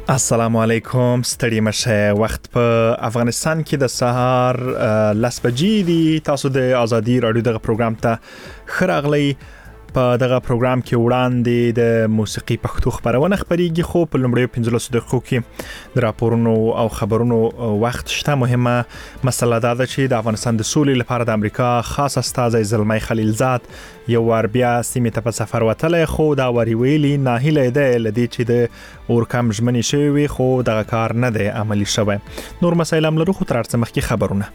السلام علیکم، ستړي مشه. وخت په افغانستان کې د سهار 10 بجې دي. تاسو د ازادي رادیو دغه پروګرام ته خراغلی. په دغه پروګرام کې وړاندې د موسیقي پښتو خبرونه خبريږي، خو په لومړیو 15 دقیقو کې د راپورونو او خبرونو وخت شته. مهمه مسله دا ده چې د افغانستان د سولې لپاره د امریکا خاص استازی زلمی خلیلزاد یو ور بیا سیمه ته په سفر وتلی، خو دا وری ویلي ناهیله ده لدی چې د اورکم ژمنې شوی، خو دغه کار نه دی عملی شوی. نور مسایل هم لرو، خو تر څه مخکې خبرونه.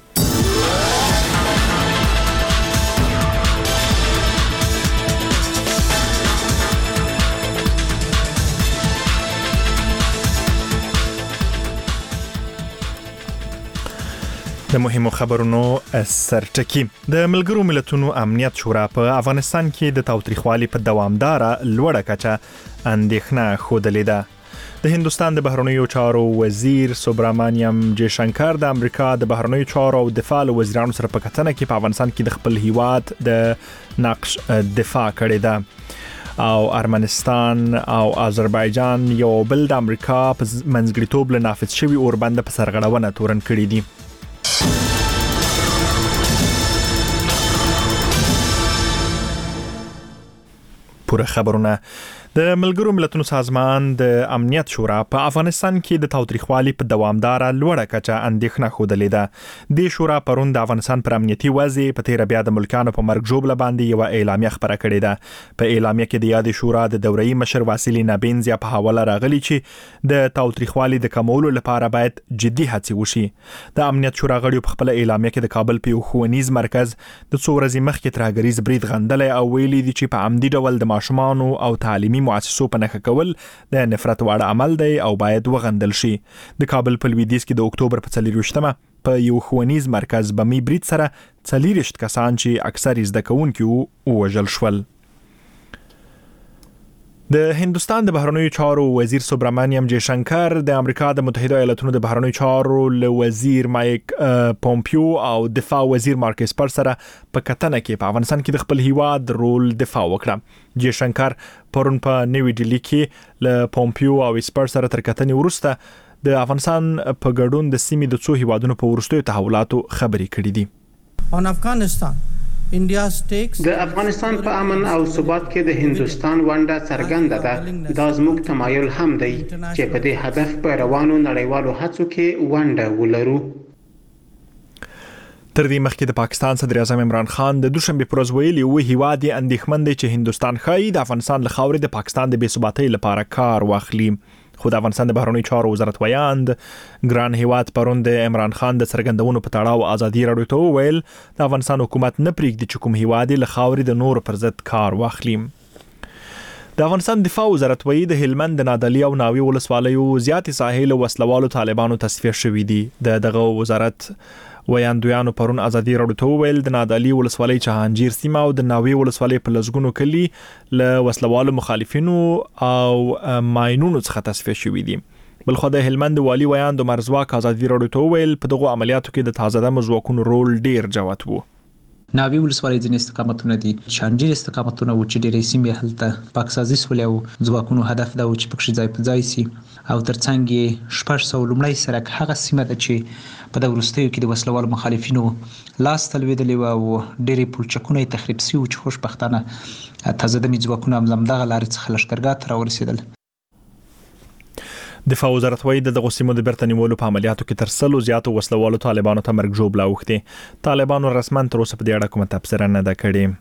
د مهمو خبرونو سرټکی. د ملګرو ملتونو امنیت شورا په افغانستان کې د تاوتریخوالي په دوامداره لوړه کچه اندېښنه ښودلې ده. د هندوستان د بهرنیو چارو وزیر سوبرامانیم جیشنکر د امریکا د بهرنیو چارو او دفاع وزیرانو سره په کتنه کې په افغانستان کې د خپل هیواد د نقش دفاع کړې ده. او ارمنستان او آذربایجان یو بل د امریکا په منځګړیتوب له نافذ شوی اوربند په سرغړونه تورن کړی دي. پوره خبرونه. د ملګرو ملتونو سازمان د امنیت شورا په افغانستان کې د تاوتریخوالي په دوامداره لوړه کچه اندېښنه ښودلې ده. د شورا پرون د افغانستان پر امنیتي وضع په تیر بیا د ملکانو په مرګ ژوبله باندې یو اعلامیه خبره کړې ده. په اعلامیه کې د یاد شورا د دوري مشر واسیلی نابینزیا په حواله راغلي چې د تاوتریخوالي د کمولو لپاره باید جدي هڅې وشي. د امنیت شورا غړي په خپل اعلامیه کې د کابل په ښوونیز مرکز د څو ورځې مخکې ترهګریز برید غندلې او ویلي دي چې په عمدي ډول د ماشومانو او تعلیمي مؤسسو په نښه کول د نفرت وړ عمل دی او باید وغندل شي. د کابل په لویدیځ کې د اکتوبر په 24مه په یو ښوونیز مرکز بمي برید سره 40 کسان چې اکثر زده کوونکي ووژل شول. د هندوستان د بهرنیو چارو وزیر سوبرامانیم جیشنکر د امریکا د متحده ایالاتونو د بهرنیو چارو وزیر مایک پومپیو او دفاع وزیر مارک اسپر سره په کتنه کې په افغانستان کې د خپل هیواد رول دفاع وکړه. جیشنکر پرون په نیوی ډیلی کې له پومپیو او اسپر سره تر کتنې وروسته د افغانستان په ګډون د سیمې د څو هیوادونو په وروستیو تحولاتو خبرې کړې دي. On Afghanistan د افغانستان په امن او ثبات کې د هندوستان ونډه څرګنده ده. دا زموږ تمایل هم دی چې په دې هدف په روانو نړیوالو هڅو کې ونډه ولرو. تر دې مخکې د پاکستان صدر اعظم عمران خان د دوشنبه پر ورځ ویلي و هیواد یې اندېښمن دی چې هندوستان ښایي د افغانستان له خاورې د پاکستان د بې ثباتۍ لپاره کار واخلي. خو د افغانستان د بهرنیو چارو وزارت ویاند ګران هیواد پرون د عمران خان د څرګندونو په تړاو ازادي رادیو ته وویل د افغانستان حکومت نه پریږدي چې کوم هیواد له خاورې د نور پر ضد کار واخلي. د افغانستان دفاع وزارت وایي د هلمند د نادعلي او ناوې ولسوالیو زیاتې ساحې له وسلوالو طالبانو تصفیه شوې دي. دغه وزارت ویاندویانو پرون ازادي رادیو ته ویل د نادعلي ولسوالۍ جهانگیر سیمه او د ناوې ولسوالۍ په لزګونو کلی له وسلوالو مخالفینو او ماینونو څخه تصفیه شوې دي. بلخو د هلمند والی ویاند مرزواک ازادي رادیو ته ویل په دغه عملیاتو کې د تازه دمه ځواکونو رول ډیر جوت وو. ناوی ولسوالۍ ځینې استقامتونه دي، جهانگیر استقامتونه و چې ډېرې سیمې هلته پاکسازي سولې او ځواکونو هدف دا و چې پکې ځای په ځای سي او ترڅنګ یې 600 لومړی سرک هغه سیمه ده چې په د وروستیو کې د وسلوالو مخالفینو لاس تلویدلې و او ډېرې پلچکونه یې تخریب شوي چې خوشبختانه تازه دمې ځواکونه هم همدغه لارې څخه لښکرګاه ته راورسېدل. دفاع وزارت وایي د دغو سیمو د بیرته نیولو په عملیاتو کې تر 100 زیاتو وسلوالو طالبانو ته مرګ ژوبله اوښتې. طالبانو رسما تر اوسه په دې اړه کومه تبصره نه ده کړې.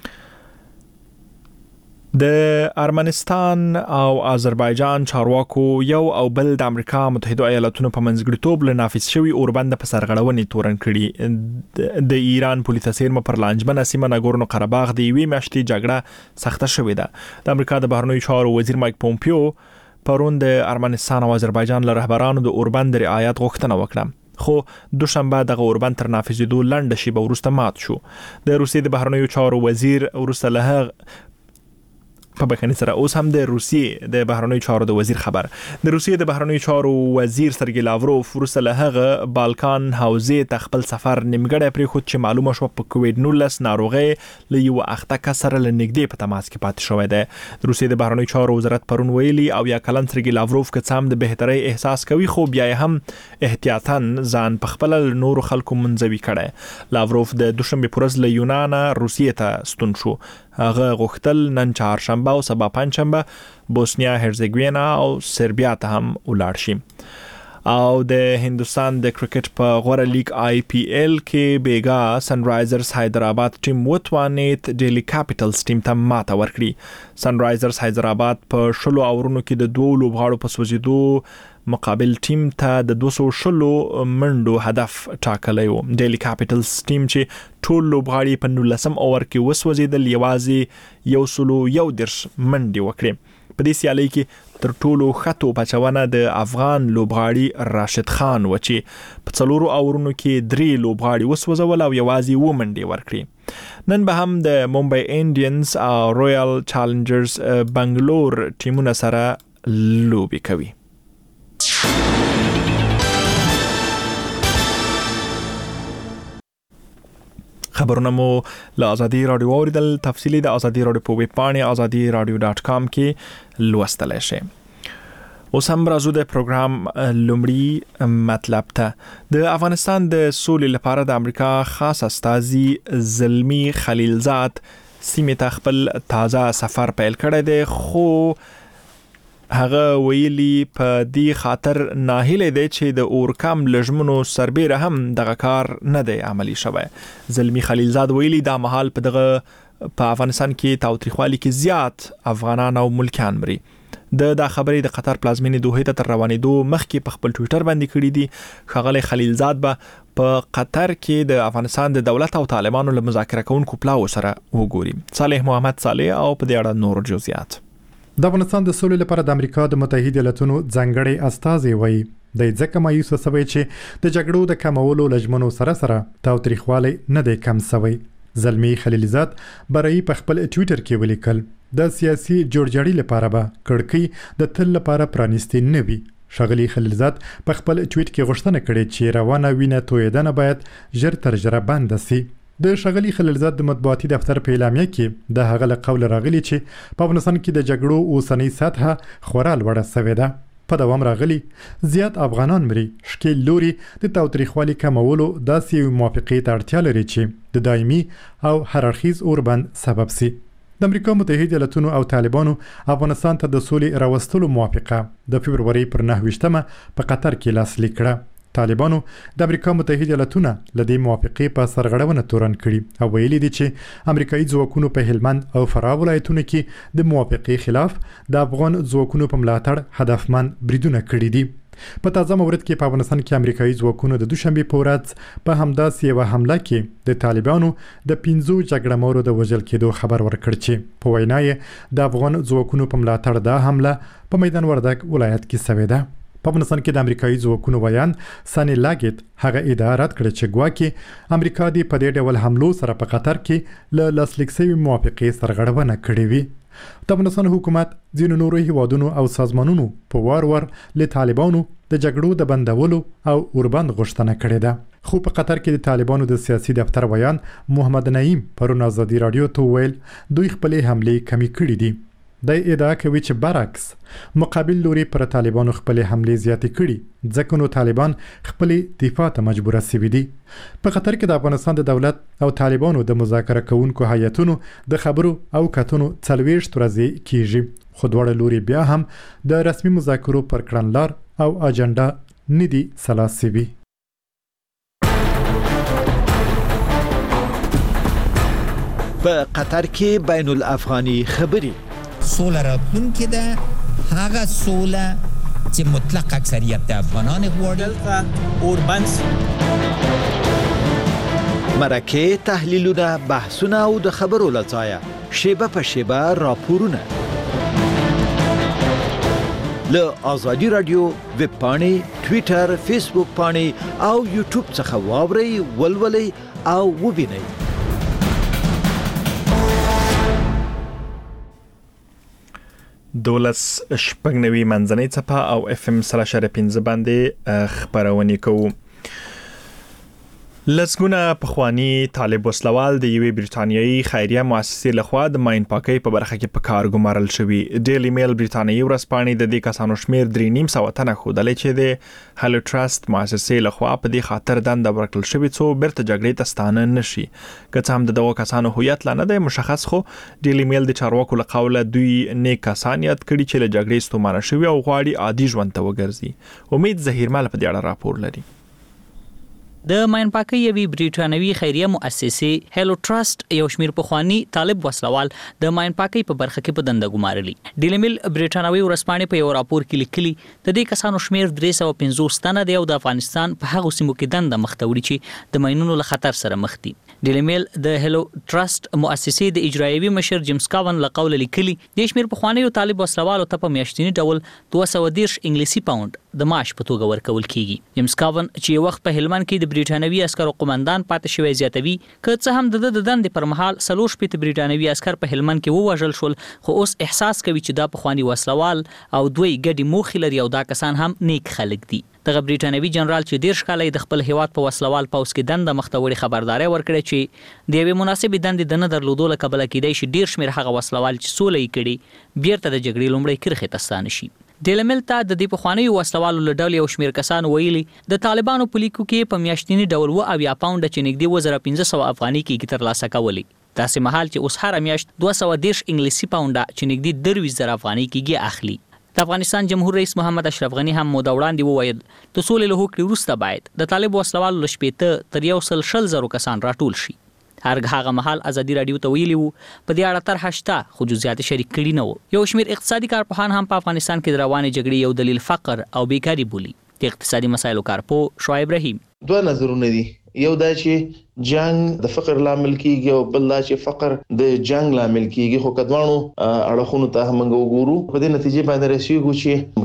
د ارمنستان او آذربایجان چارواکو یو او بل د امریکا متحده ایالاتونو په منځګړیتوب له نافذ شوی اوربند په سرغړونې تورن کړي. د ایران پولیسو سیمه پر لانجمنه سیمه ناګورنو قرهباغ د یوې میاشتې جګړه سخته شوې ده. د امریکا د بهرنیو چارو وزیر مایک پومپیو پرون د ارمنستان او آذربایجان له رهبرانو د اوربند رعایت غوښتنه وکړه، خو دوشنبه دغه اوربند تر نافذېدو لنډه شیبه وروسته مات شو. د روسیې د بهرنیو چارو وزیر وروسته له په بخښنې سره اوس هم د روسیې د بهرنیو چارو د وزیر خبر. د روسیې د بهرنیو چارو وزیر سرګی لاوروف وروسته له هغه بالکان حوزې ته خپل سفر نیمګړی پرېښود چې معلومه شو په کووډ-19 ناروغي له یو اخته کس سره لنګدې په تماس کې پاتې شوی دی. د روسیې د بهرنیو چارو وزارت پرون ویلي او یا کلن سرګی لاوروف که څه هم د بهتري احساس کوي خو بیا هم احتیاطاً ځان په خپل نور خلکو منځوي کړي. لاوروف د دوشنبه پرز له یونان روسیې ته ستون شو. هغه غوښتل نن چهارشنبه او سبا پنځشنبه بوسنیا هرزګوینا او سربیا ته هم ولاړ شي. او د هندستان د کرکټ په غوړه لیگ IPL کې بیګا سنرایزرز حیدرآباد ټیم وتوانیت ډیلی کیپټلز ټیم ته ماته ورکړي. سنرایزرز حیدرآباد په 16 اورونو کې د 2 لوبغاړو په سوځیدو مقابل ټیم ته د 200 منډو هدف ټاکلی و. ډیلی کیپټلز ټیم چې ټول لوبغاړي په 19 اوور کې وسوځیدل یوازې 111 منډې وکړي. په دې سیالي کې تر ټولو خطو بچونه د افغان لوبغاړي راشد خان و چې په 4 اورونو کې 3 لوبغاړي وسوځول او یوازې 2 منډې ورکړي. نن به هم د ممبئی انډینز او رویال چالنجرز بنگلور ټیمونه سره لوبي کوي. خبرونه مو له آزادي رادیو اوریدل. تفصیلی د آزادي رادیو په ویب پاڼه azadiradio.com کې لوستلی شئ. اوس هم راځو د پروګرام لومړی مطلب ته. د افغانستان د سولې لپاره د امریکا خاص استازي زلمی خلیلزاد سیمې ته خپل تازه سفر پیل کړی دی خو هغه ویلي په دې خاطر ناهیله دی چې د اورکم لجمنو سربېره هم دغه کار نه دی عملی شوی. زلمی خلیلزاد ویلي دا مهال په افغانستان کې تاوتریخوالي کې زیات افغانان او ملکیان مري. د خبرې د قطر پلازمینې دوحې ته تر روانېدو مخکې په خپل ټویټر باندې کړی دی. ښاغلی خلیلزاد به په قطر کې د افغانستان د دولت او طالبانو له مذاکره کوونکو پلاوو سره وګوري. صالح محمد صالح او په دې اړه نور جزئیات. د افغانستان د سولې لپاره د امریکا د متحده ایالاتونو ځانګړي استازي وایي د ځکه مایوسه سوي چې د جګړو د کمولو لجمنو سره تاوتریخوالی نه دی کم سوی. زلمی خلیلزاد برای په خپل ټویټر کې ولیکل د سیاسي جوړجاړي لپاره به کړکۍ د تل لپاره پرانیستي نه وي. ښاغلی خلیلزاد په خپل ټویټ کې غوښتنه کړې چې روانه وینه تویدنه باید ژر تر ژره بند شي. د ښاغلی خلیلزاد د مطبوعاتي دفتر په اعلامیه کې د هغه له قوله راغلی چې په افغانستان کې د جګړو اوسنۍ سطحه خورا لوړه سوې ده. په دوام راغلی زیات افغانان مري. ښکیل لوري د تاوتریخوالي کمولو داسې یو موافقې ته اړتیا لري چې د دایمي او هررخیز اوربند سبب سي. د امریکا متحده ایالاتونو او طالبانو افغانستان ته د سولې راوستلو موافقه د فبروري پر 9 په قطر کې لاسلیک کړه. طالبانو د امریکا متحده ایالاتونو لدې موافقې په سرغړونه تورن کړي او ویلي دي چې امریکایي ځواکونو په هلمند او فراه ولایتونو کې د موافقې خلاف د افغان ځواکونو په ملاتړ هدفمند بریدونه کړي دي. په تازه مورد کې په افغانستان کې امریکایي ځواکونو د دوشنبه په ورځ په همداسې یو حمله کې د طالبانو د 15 جګړهمارو د وژل کېدو خبر ورکړ چې په وینا یې د افغان ځواکونو په ملاتړ دا حمله په میدان وردګ ولایت کې شوې ده. په افغانستان کې د امریکایي ځواکونو ویان سانی لاګیت هغه ادعا رد کړې چې ګواکې امریکا د په دې ډول حملو سره په قطر کې له لاسلیک شوي موافقې سرغړونه کړې وي. د افغانستان حکومت ځینو نورو هیوادونو او سازمانونو په وار له طالبانو د جګړو د بندولو او اوربند غوښتنه کړې ده. خو په قطر کې د طالبانو د سیاسي دفتر ویان محمد نعیم پرون آزادي رادیو ته ویل دوی خپلې حملې کمی کړې دي. د ادعا کوي چې برعکس مقابل لوري پر طالبانو خپلې حملې زیاتې کړي ځکه نو طالبان خپلې دفاع ته مجبور شوي دي. په قطر کې د افغانستان د دولت او طالبانو د مذاکره کوونکو هیئتونو د خبرو او کتنو 40 ورځې کیږي خو دواړه لوري بیا هم د رسمي مذاکرو پر کړنلار او اجنډا نه دي سلاس شوي. په قطر کې بین الافغاني خبري سوله راتلونکې ده هغه سوله چې مطلق اکثریت د افغانان غواړي. اوربند مرکه تحلیلونه بحثونه او د خبرو لځایه شیبه په شیبه راپورونه له آزادي رادیو ویب پاڼې ټویټر فیسبوک پاڼې او یوټیوب څخه واورئ ولولئ او وبینئ. 12 منځنۍ څپه او FM 3.15 باندې خبرونه کوو. لسګونه پخوانی طالب وسلوال د یوې بریټانیایی خیریه مؤسسې لخوا د ماین پاکۍ په برخه کې په کار ګمارل شوی. ډیلی میل بریټانیایی ورځپاڼې د دې کسانو شمیر 3.5 تنه ښودلې چې د هلو ټرست مؤسسې لخوا په دې خاطر دنده ورکړل شوی څو بیرته جګړې ته ستانه نشي. که څه هم د دغو کسانو هویت لا نه دی مشخص، خو ډیلی میل د چارواکو له قوله دوی نیک کسان یاد کړي چې له جګړې ستومانه شوي او غواړي عادي ژوند ته وګرځي. امید زهیرمل په دې اړه راپور لري. د ماین پاکۍ یوې بریټانوي خیریه مؤسسې هلو ټرست یو شمیر پخوانی طالب وسلوال د ماین پاکۍ په برخه کې په دنده ګمارلي. ډیلی میل بریټانوي ورځپاڼې په یو راپور کې لیکلي د دې کسانو شمیر 350 تنه دی او د افغانستان په هغو سیمو کې دنده مختوړي چې د ماینونو له خطر سره مخ دي. ډیلی میل د هلو ټرست مؤسسې د اجرایوي مشر جیمز کاون له قوله لیکلي د شمیر پخوانی طالب وسلوالو ته په میاشتني ډول 230 انګلیسي پاوند د معاش په توګه ورکول کیږي. جیمز کاون چې یو وخت په هلمند کې د بریټانوي عسکرو قومندان پاتې شوی زیاتوي که څه هم د دندې پر مهال 3 بریټانوي عسکر په هلمند کې ووژل شول، خو اوس احساس کوي چې دا پخوانی وسلوال او دوی ګډي موخې لري او دا کسان هم نیک خلک دي. دغه بریټانوي جنرال چې 10 کال د خپل هیواد په وسلوال پوس کې دنده مختوړي خبرداري ورکړي چې د یوې مناسبې دندې د نه درلودو له کبله کېدای شي ډیر شمیر هغه وسلوال چې سولې کړي بیرته د جګړې لومړی کرخه تستانه شي. ډیلی میل ته د دې پخوانی وسلوالو له ډول یو شمیر کسان ویلي د طالبانو په لیکو کې په میاشتني ډول 20 پاونډ چې نږدې 1500 افغاني کې ترلاسه کولې. داسې مهال چې اوس هر میاشت 210 انګلیسي پاونډ چې نږدې 20000 افغاني کې اخلي. د افغانستان جمهور رئیس محمد اشرف غنی هم موده وړاندې وویل د سولې له هوکړې وروسته باید د طالب وسلوالو له 80 تر 140,000 کسان راټول شي. هغه مهال ازادي رادیو ته ویلي وو په دې اړه طرح شته خو جزئیات شریک کړي نه وو. یو شمیر اقتصادي کارپوهان هم په افغانستان کې د روانې جګړې یو دلیل فقر او بیکاری بولي. د اقتصادي مسایلو کارپو شعیب رحیم دوه نظرونه دي. یو دا چې جنگ د فقر لامل کیږي او بل دا چې فقر د جنگ لامل کیږي. خو کډوانو اړخونو ته هم وګورو په دې نتیجې باندې رسیږو چې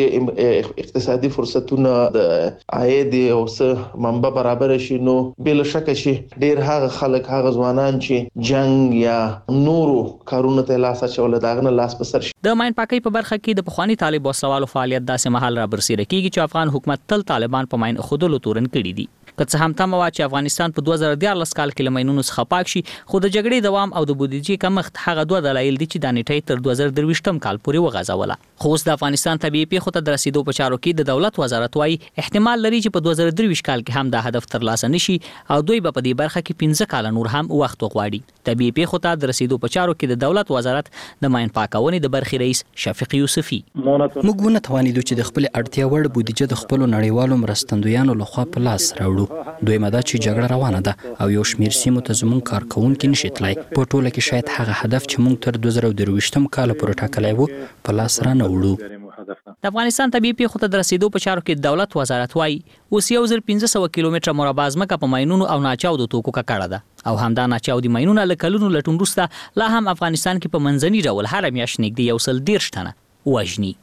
کچېره اقتصادي فرصتونه د عاید او څه منبع برابر شي نو بل شک شي ډیر هغه خلک هغه ځوانان چې جنگ یا نورو کارونو ته لاس اچول داغنه لاس په سر شي. د ماین پاکۍ په برخه کې د پخوانی طالب وسلوالو فعالیت داسې مهال را برسېره کیږي چې افغان حکومت تل طالبان په ماین خودلو تورن کړي دي. که څه هم تمه وا چې افغانستان په 2014 کال کې له ماینونو څخه پاک شي، خو د جګړې دوام او د بودیجې کمښت هغه دوه دلایل دي چې د نیټې تر 2023 کال پورې وغځوله. خو اوس د افغانستان طبيعي پیښو ته د رسیدو په چارو کې د دولت وزارت وايي احتمال لري چې په 2023 کال کې هم دا هدف ترلاسه نشي او دوی به په دې برخه کې 15 کال نور هم وخت وغواړي. طبيعي پیښو ته د رسیدو په چارو کې د دولت وزارت د ماین پاکونې د برخې رئیس شفیق یوسفي موږ ونه توانیدو چې د خپل اړتیا وړ بودیجه د خپل نړیوالو مرستندویانو لخوا په لاس راوړو. دویمه دا چې جګړه روانه ده او یو شمیر سیمو ته زموږ کارکونکي نشي تلای. په ټوله کې شاید هغه هدف چې موږ تر 2023 کال پورې ټاکلی وو په لاس را نه وړو. د افغانستان طبيعي پیښو ته د رسیدو په چارو کې دولت وزارت وايي اوس 1500 کیلومتره مربع ځمکه په ماینونو او ناچاودو توکو ککړه ده او همدا ناچاودي ماینونه له کلونو لټون وروسته لا هم افغانستان کې په منځني ډول هر میاشت نږدې 110 تنه وژني.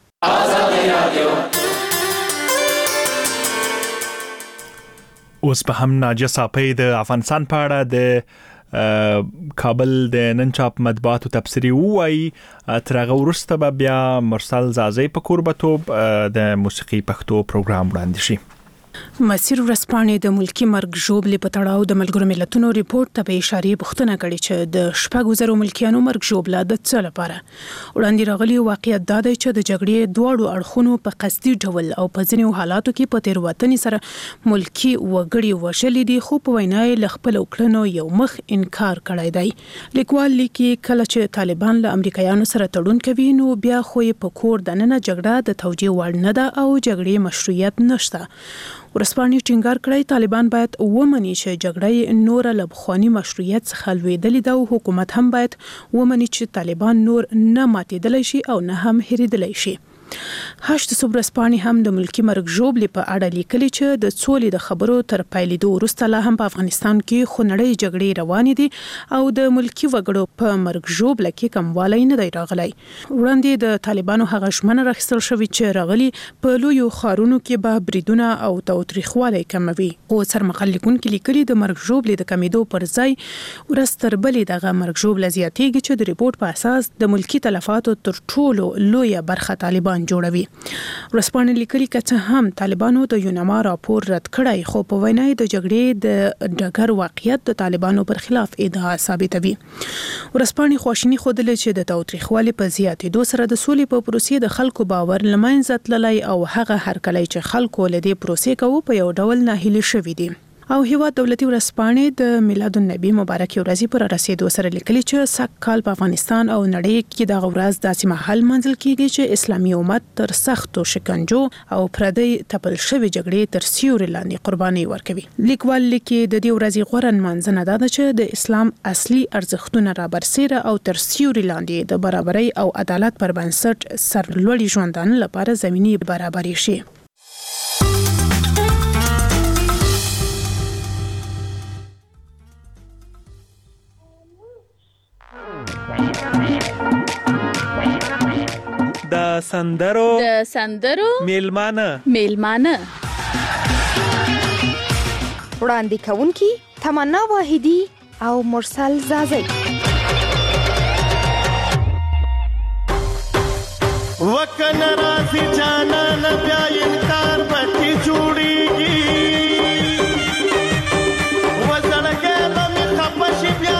اوس په هم ناجیه صافی د افغانستان په اړه د کابل د نن چاپ مطبوعاتو تبصري وایي تر هغه وروسته به بیا مرسل زازی په کوربتوب د موسیقي پښتو پروګرام وړاندې شي. مسیر ورځپاڼې د ملکی مرګ ژوبلې په تړاو د ملګرو ملتونو ریپورت ته په اشاره پوښتنه کړې چې د 6,000 ملکیانو مرګ ژوبله د څه لپاره وړاندې راغلي. واقعیت دا دی چې د جګړې دواړو اړخونو په قصدي ډول او په ځینو حالاتو کې په تیروتنې سره ملکی وګړي وژلي دي، خو په وینا یې له خپل کړنو یو مخ انکار کړی دی. لیکوال لیکي کله چې طالبان له امریکایانو سره تړون کوي نو بیا خو یې په کور دننه جګړه د توجیه وړ نه ده او جګړې مشروعیت نشته. ورسپانې ټینګار کړی طالبان باید ومني چې جګړه نور له بخوانی مشروعیت څخه لویدلې ده او حکومت هم باید ومني چې طالبان نور نه ماتېدلی شي او نه هم هېرېدلی شي. هشت صبرسپانې هم د ملکی مرګ ژوبلې په اړه لیکلي چې د سولې د خبرو تر پایلیدو وروسته لا هم په افغانستان کې خونړۍ جګړې روانې دي او د ملکی وګړو په مرګ ژوبله کې کموالی نه دی راغلی. وړاندې د طالبانو هغه ژمنه راخیستل شوې چې راغلي په لویو ښارونو کې به بریدونه او تاوتریخوالی کموي. خو سرمقلقونکي لیکلي د مرګ ژوبلې د کمیدو پر ځای ورځ تر بلې دغه مرګ ژوبله زیاتېږي چې د ریپورت په اساس د ملکی تلفاتو تر ټولو لویه برخه طالبان جوړوي. ورسپانې لیکلي که څه هم طالبانو د یوناما راپور رد کړی خو په وینا د جګړې د ډګر واقعیت د طالبانو پر خلاف ادعا ثابتوي. ورسپانې خواشیني ښودلې چې د تاوتریخوالي په زیاتېدو سره د سولې په پروسې د خلکو باور له منځه تللی او هغه هرکلی چې خلکو له دې پروسې کوو په یو ډول ناهیلي شوي دي. او هیواد دولتي ورځپاڼې د میلاد النبی مبارک ورځې پر رسیدو سره لیکلي چې سږ کال په افغانستان او نړۍ کې دغه ورځ داسې مهال منځل کیږي چې اسلامي امت تر سختو شکنجو او پردی تپل شوی جګړې تر سیوري لاندې قرباني ورکوي. لیکوال لیکي د دې ورځې غوره نمانځنه دا ده چې د اسلام اصلي ارزښتونه رابرسیره او تر سیوري لاندې د برابرۍ او عدالت پر بنسټ سرلوړي ژوندانه لپاره زمینی برابري شي. د سندرو میلمانه وړاندې کوونکی تمنا واحدی او مرسل زازی. وکن راځي جانان بیا انکار پکې جوړیږي وزړګې لمې خپشي بیا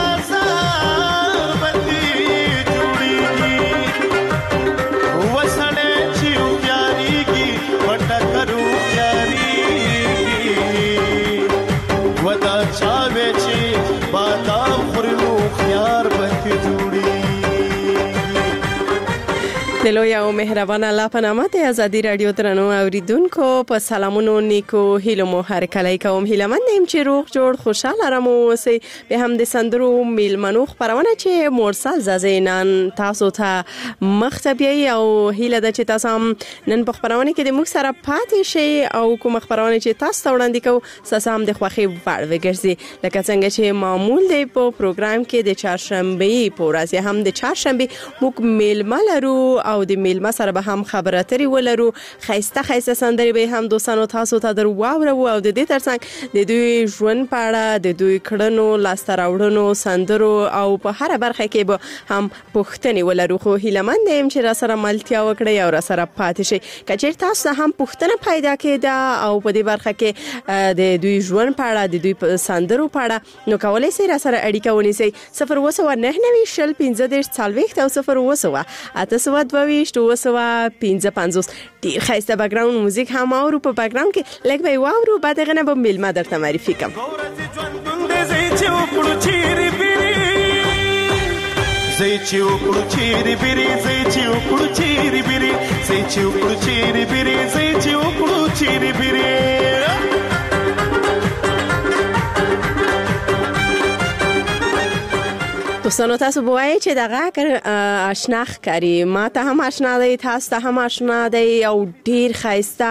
دلو یو مهربان الله په نامه د ازادي رادیو درنو اوریدونکو په سلامونو نیکو هیلو مو هر کله کوم هیلمن نیم چې روغ جوړ خوشاله رمو اوسئ. به هم د سندرو میلمنو خبرونه چې مرسل زازینان تاسو ته مختبی او هیله د چې تاسو نن په خبرونه کې د موږ سره پاتې شي او کوم خبرونه چې تاسو ته وړاندې کوو تاسو هم د خوخي وړ وګرځي لکه څنګه چې معمول دی په پروګرام کې د چهارشنبه په ورځ هم د چهارشنبه موږ میلمه لرو او د میلمه سره به هم خبرې اترې ولرو. خیسته سندرې به هم دوستانو تاسو ته در واورو او د دې ترڅنګ د دوی ژوند په اړه د دوی کړنو لاسته راوړنو سندرو او په هر برخه کې به هم پوښتنې ولرو. خو هیلمن یم چې را سره ملتیا وکړي او را سره پاتې شي. کچېر تاسو هم پوښتنه پیدا کړه او په دې برخه کې د دوی ژوند په اړه د دوی سندرو په اړه نو کولای شئ را سره اړیکه ونیسئ 02990 15 40 او 0 255 ډیر خسته بیکګراوند موزیک هم اورو په بیکګراوند کې لګ به واورو بعد غنه به میلمه درته معرفي کوم. زي چې وکړو چیرې بیري زي چې وکړو چیرې بیري زي چې وکړو چیرې بیري زي چې وکړو چیرې بیري زي چې وکړو چیرې بیري. دوستانو تاسو بوای چې دغه آشنا ښکاری ما ته هم آشنا دی تاسو ته هم آشنا دی او ډیر خایسته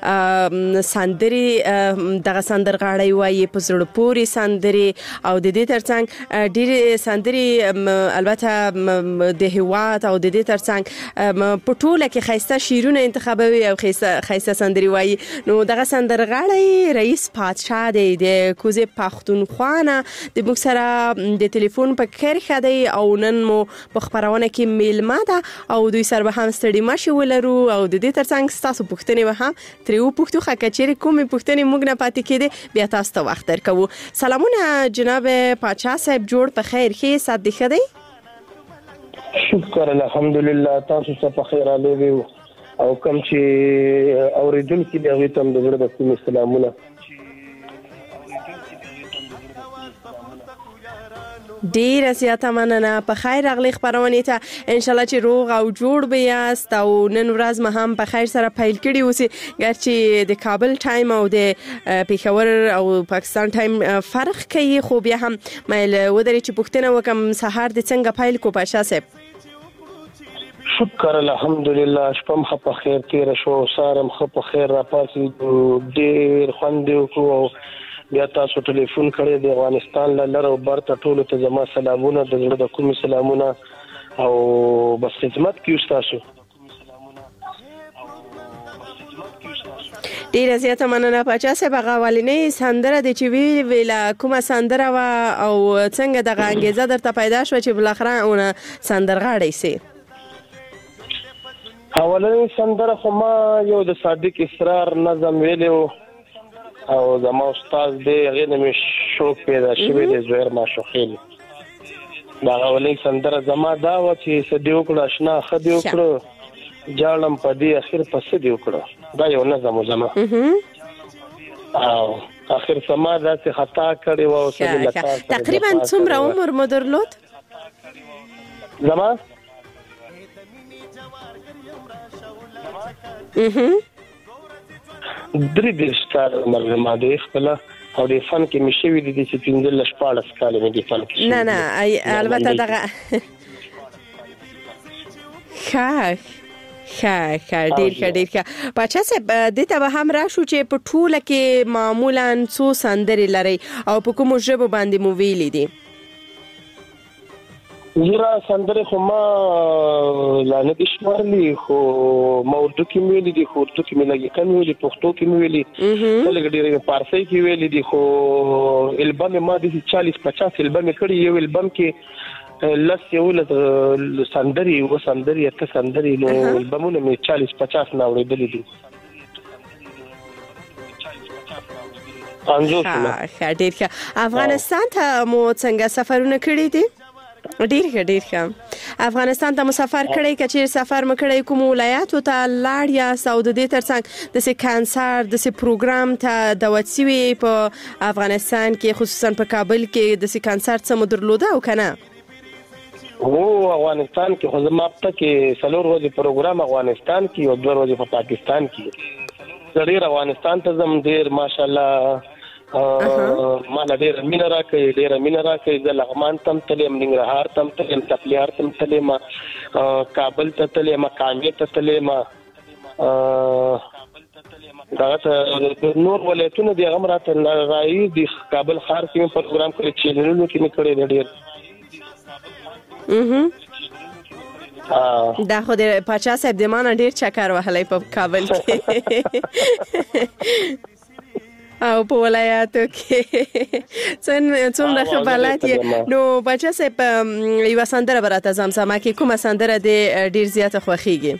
سندري دغه سندرغاړی وایي په زړه پوري سندري او د دې ترڅنګ ډیر سندري البته د هوات او د دې ترڅنګ په ټوله کې خایسته شیرونه انتخابوي او خایسته سندري وایي. نو دغه سندرغاړی رئیس پادشاه دی د کوزه پښتونخوا نه د موږ سره د ټلیفون په کار خدای او نن مو په خبرونه کې میلمه ده او دوی سره به هم ستړي ماشي ولرو او د دې ترڅنګ تاسو پوښتنې به هم تریو پوښتو خکچېری کومې پوښتنې موږ نه پاتې کېده بیا تاسو ته وخت درکو. سلامونه جناب پاچا صاحب جوړ په خیر کې سات دی خدای شکر الحمدلله تاسو ته په خیر علي او کوم چې اوریدونکو دی هغه ته د زړه د کوم سلامونه. ډیر زیاته مننه په خیر راغلی خبرونه ته ان شاء الله چې روغ او جوړ به یاست او نن ورځ ما هم په خیر سره پیل کړی اوسې ګرچې د کابل ټایم او د پیښور او پاکستان ټایم فرق کوي خو بیا هم مې ودرې چې پوښتنه وکم سهار د څنګه پیل کو پاشا صاحب. شکر الحمدلله شپم خپ خیر تیر شو سارم خپ خیر را پاسې ډیر خوند وکړو بیا تاسو ټلیفون کړی د افغانستان لره برته ټولو ته زما سلامونه د زړه د کومې سلامونه او بس خدمت کیو تاسو ډیره زیاته مننه پاچا صاحب غوالینې سندره د چې ویلا کومه سندره وا او څنګه د انګیزه درته پیدا شو چې بلخره اونه سندرغاړی سي اولنې سندره خو ما یو د صادق اسرار نظم ویلو او زما استاد دی هغه نمې شوق پیدا شوی د زویر ماشوخیل دا اولنې سندره زما دا و چې سدیو کړه آشنا خدیو کړه جالم پدی اخر پس دی وکړه دا یو نظم زما او اخر سما دا څه خطا کړی و او څه لکه تقریبا څومره عمر مو درلود زما درې دشتار مرغما دی خپل او د فن کې مشوي دي چې 15 14 کال مې د فن کې نه البته دغه ښه ډیر پاچا صاحب دته به هم راشو چې په ټوله کې معمولا څو سندرې لري او په کومو ژبو باندې مو ویلې دي یرا سندره خو ما لانه د شمارلی خو ما اردو کې ویلې دي خو اردو کې مې لګي کم ویلې پښتو کې ویلې څلګ ډېرې فارسی کې ویلې دي خو البم ما د 40-50 البم کړی یو البم کې لس یو سندري او سندري ته سندري نو البمونه مې 40-50 نه اورېدلې دي ډیر افغانستان ته مو څنګه سفرونه کړی دي ډیر ښه افغانستان ته مسافر کړی کچیر سفر مکړی کوم ولایت ته لاړ یا سعودي ترڅنګ د سي کانسر د سي پروګرام ته د وڅوي په افغانستان کې خصوصا په کابل کې د سي کانسر څخه مدرلوده او کنه او افغانستان کې خو زما په کې سلور ورځې پروګرام افغانستان کې او 2 ورځې په پاکستان کې ډیر افغانستان ته زم ډیر ماشاءالله ما ډیر مینه راکې د لغمان تم تلم ننګرهار تم تلم تپلیار تم تلم کابل ته تلم کامې ته تلم دا نور ولایتونه دی هغه راته راځي د کابل ښار کې پروګرام کړی چینلونو کې مې کړی ډیر دا خو د پاچا صاحب د مانه ډیر چکر وهلی په کابل کې او په ولایاتو کې څومره ښه بلد یې نو پاچا صاحب یوه سندره به راته زمزمه کې کومه سندره دې ډیر زیاته خوښیږي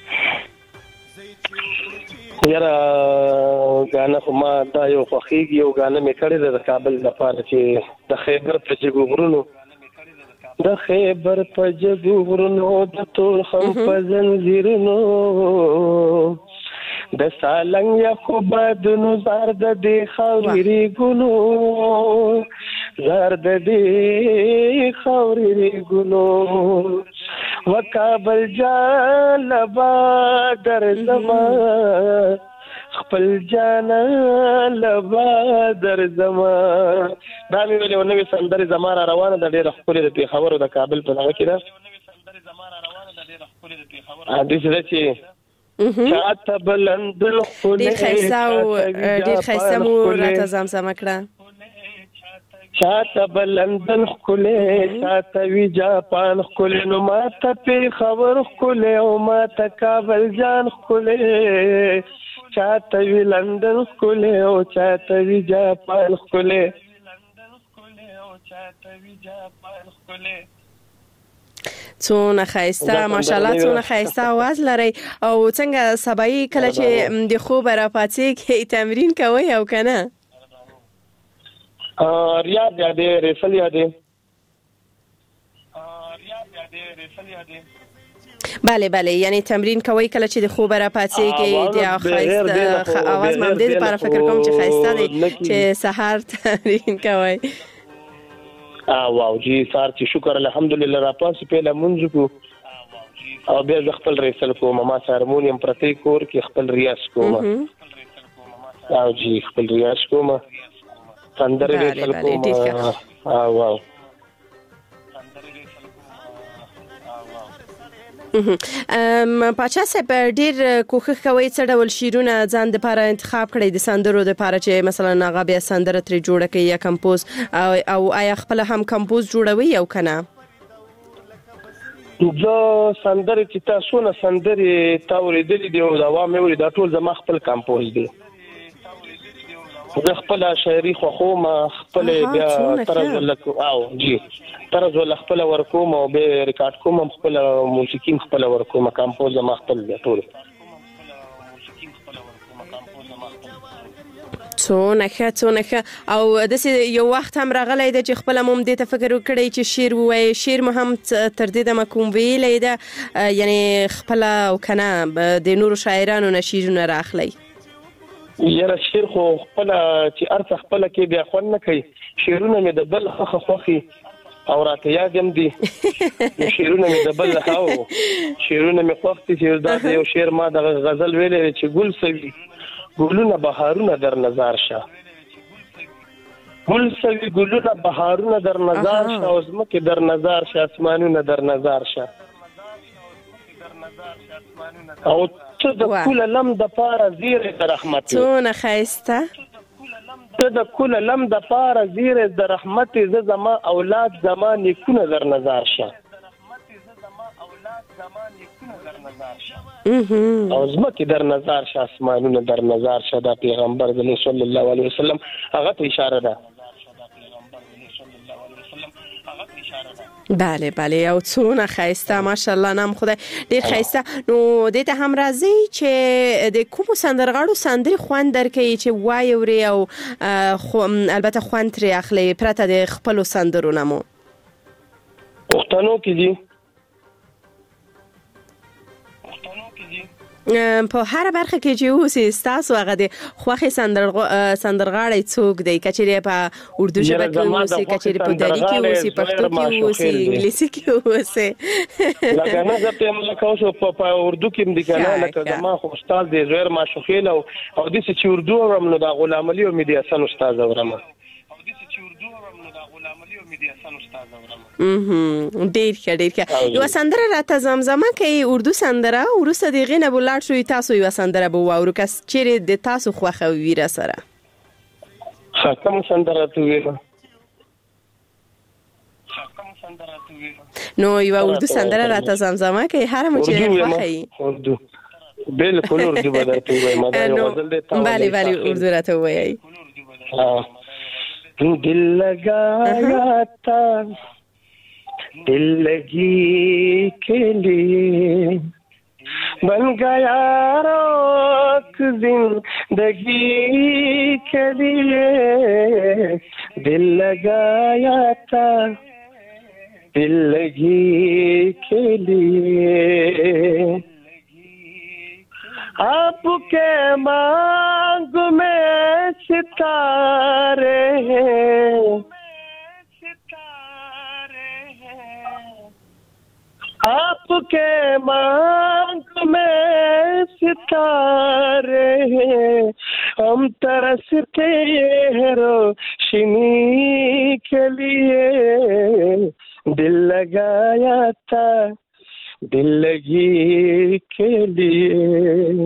یاره غانا خو ما دا یو خوښیږي یو غانا مې کړی د کابل لپاره چې د خیبر په جګو غرونو د خیبر په جګو غرونو د ټول خم په زنځیرونو د سالنګ یا خو بدنو زرد دی خوري ګونو زرد دی خوري ګونو وکابل جان لبا در زما خپل جان لبا در زما دا مې ویلو نو سندره زما روانه د ډېر خپل د خبرو د کابل په هغه کې دا حدیث ده چې چاته بلند خو ډیر خیسه مو راته زمزمه کړه چاته بلند خو چاته وی جاپان خو نو ماته په خبر خو او ماته کابل جان خو چاته وی لندن خو او چاته وی جاپان خو څونه خایسته ماشاءالله څونه خایسته आवाज لري او څنګه سبای کله چې د خوب را پاتې کې تمرین کوي او کنه ریاض یادې ریسل یادې بله یعنی تمرین کوي کله چې د خوب را پاتې کې د خایسته आवाز ممدد لپاره فکر کوم چې خایسته دي چې سحر تمرین کوي واو جی سار چې شکر الحمدلله را پاس په لمونځ کو او بیا خپل ریسل کوم ما هارمونیم پرتی کور کې خپل ریاض کوم او جی خپل ریاض کوم سندره ریسل کوم واو پاچا صاحب ډیر کوښښ کوي څه ډول شیرونه ځان د لپاره انتخاب کړي د سندرو د لپاره چې مثلا هغه بیا سندره ترې جوړه کوي یا کمپوز او آیا خپل هم کمپوز جوړوي او کنه؟ زه سندره چې تاسو نه سندره تاوریدلې دی او دا وامه وي دا ټول زما خپل کمپوز دی. زه خپل شاعري خوخوم خپل بیا طرز ولکو او جی طرز ول خپل ورکوم او به ریکارډ کوم خپل موسیقي خپل ورکوم کمپوز ما خپل ټول. څونه او د یو وخت هم راغلی دی چې خپل هم دې ته فکر وکړي چې شعر وایي شعر مو هم تر دې د مکوم ویلې ده یعنی خپل او کنه د نورو شاعرانو نه شعرونه راخلی؟ یاره شعر خو خپل چې ارڅ خپل کې بیا خوند نه کوي شعرونه مې د بل خوخي او راته یاد هم دي شعرونه مې د بل هاو شعرونه مې خوختي چې دا یو شعر ما د غزل ویلې چې ګل سوي ګلونه بهارونه در نظر شه ګل سوي ګلونه بهارونه در نظر شه او زمکه در نظر شه اسمانونه در نظر شه او ته د کل لم د پاره زیره د رحمت څونه خایسته ته د کل لم د پاره زیره د رحمت ز زما اولاد زمان نیکونه در نظر شه او زمکه در نظر شه اسمانونه در نظر شه دا پیغمبر صلی الله علیه وسلم هغه ته اشاره ده. بله او څونه خایسته ماشاءالله نام خدای ډیر خایسته. نو دې ته هم راځي چې د کوم سندرغاړو سندري خوان درکې چې وای اوري او البته خوان ترې اخلي پرته د خپل سندرو نمو پښتنو کې دي په هر برخه کې چې اوسې تاسو هغه د خوخي سندرغاړي څوک دی کچېری په اردو ژبه کې اوسې کچېری په دری کې اوسې پښتو کې اوسې انګلیسي کې اوسې لکه نه زه په ملکه اوسه په اردو کې مدي کنه لکه ما خو استاد دی زهیر ماشوخیل او د چې اردو ورم نو د غلام علي او مدي حسن استاد ورم ډیر ښه یو سندره راته زمزمه کوي اردو سندره ورسته دی غینه بولار شوی تاسو یو سندره بو واورو کس چیرې د تاسو خوخه ویره سره کوم سندره تو ویره نو یو اردو سندره راته زمزمه کوي هر مو چې خوخه اردو بالکل اردو بدایته وای ما دا غزل دی بله اردو راته وای दिल लगाया था दिल लगी के लिए बन गया रोक जिंदगी के लिए दिल लगाया था दिल लगी के लिए आपके मांग में सितारे हैं आपके मांग में सितारे हैं हम तरसते हैं रोशनी के लिए दिल लगाया था दिल लगी के लिए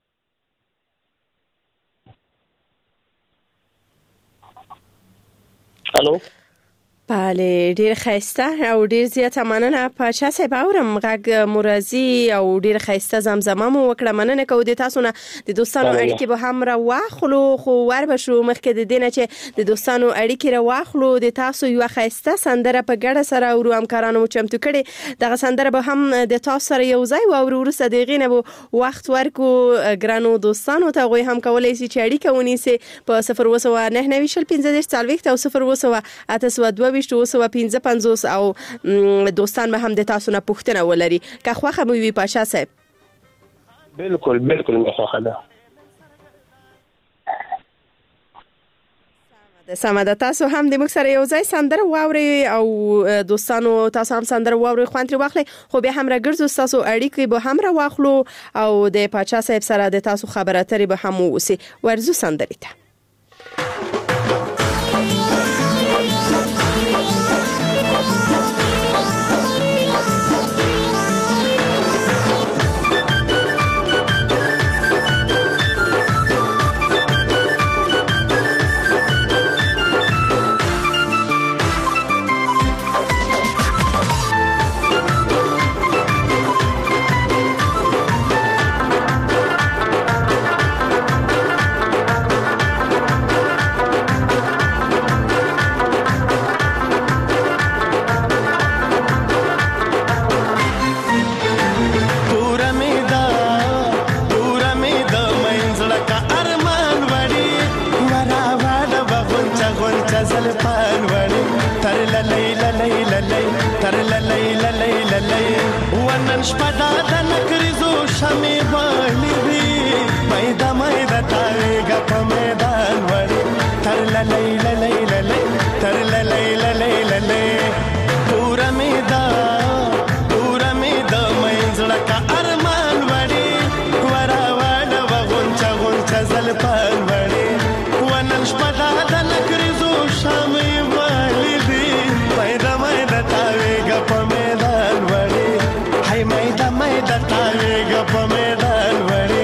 हेलो بله ډیر خیسته او ډیر زیاته مننه پاچا صاحب اورم غږ مرزي او ډیر خیسته زمزمه مو وکړه مننه کو د تاسو نه د دوستانو اړیکې به هم را واخلو خو ور بشو مخکې د دینه چې د دوستانو اړیکې را واخلو د تاسو یو خیسته سندره په ګډه سره او همکارانو چمتو کړي دغه سندره به هم د تاسو سره یو ځای او ورسره دغه نه وخت ورکو ګرانو دوستانو ته غوي هم کولای شي چې اړیکه ونیسي په 0.915 او 0.8 2 او دوستان به هم د تاسو نه پوښتنه ولري که خوخه مو وي پاشا صاحب بالکل مخه ده سمه تاسو هم د موږ سره یو ځای سندره واوري او دوستانو تاسو هم سندره واوري خوان تر واخلي خو به هم راګرځو تاسو اړیکې به هم را واخلو او د پاچا صاحب سره د تاسو خبره اترې به هم وسی ورزو سندره ته ورا واړه غونچا غونچا زلفان وړي تر للی للی للی تر للی للی للی ونن شپه د نکریزو شمې باندې وی مېدا مېدا تاویګه په میدان وړي تر للی للی للی تر للی للی للی پورا میدا مېزړه کا ارمان وړي ورا واړه غونچا غونچا زلفان وړي ونن شپه د نکریزو شمې باندې وی مېدا مېدا تاویګه په میدان وړي هاي مېدا مېدا تاویګه په میدان وړي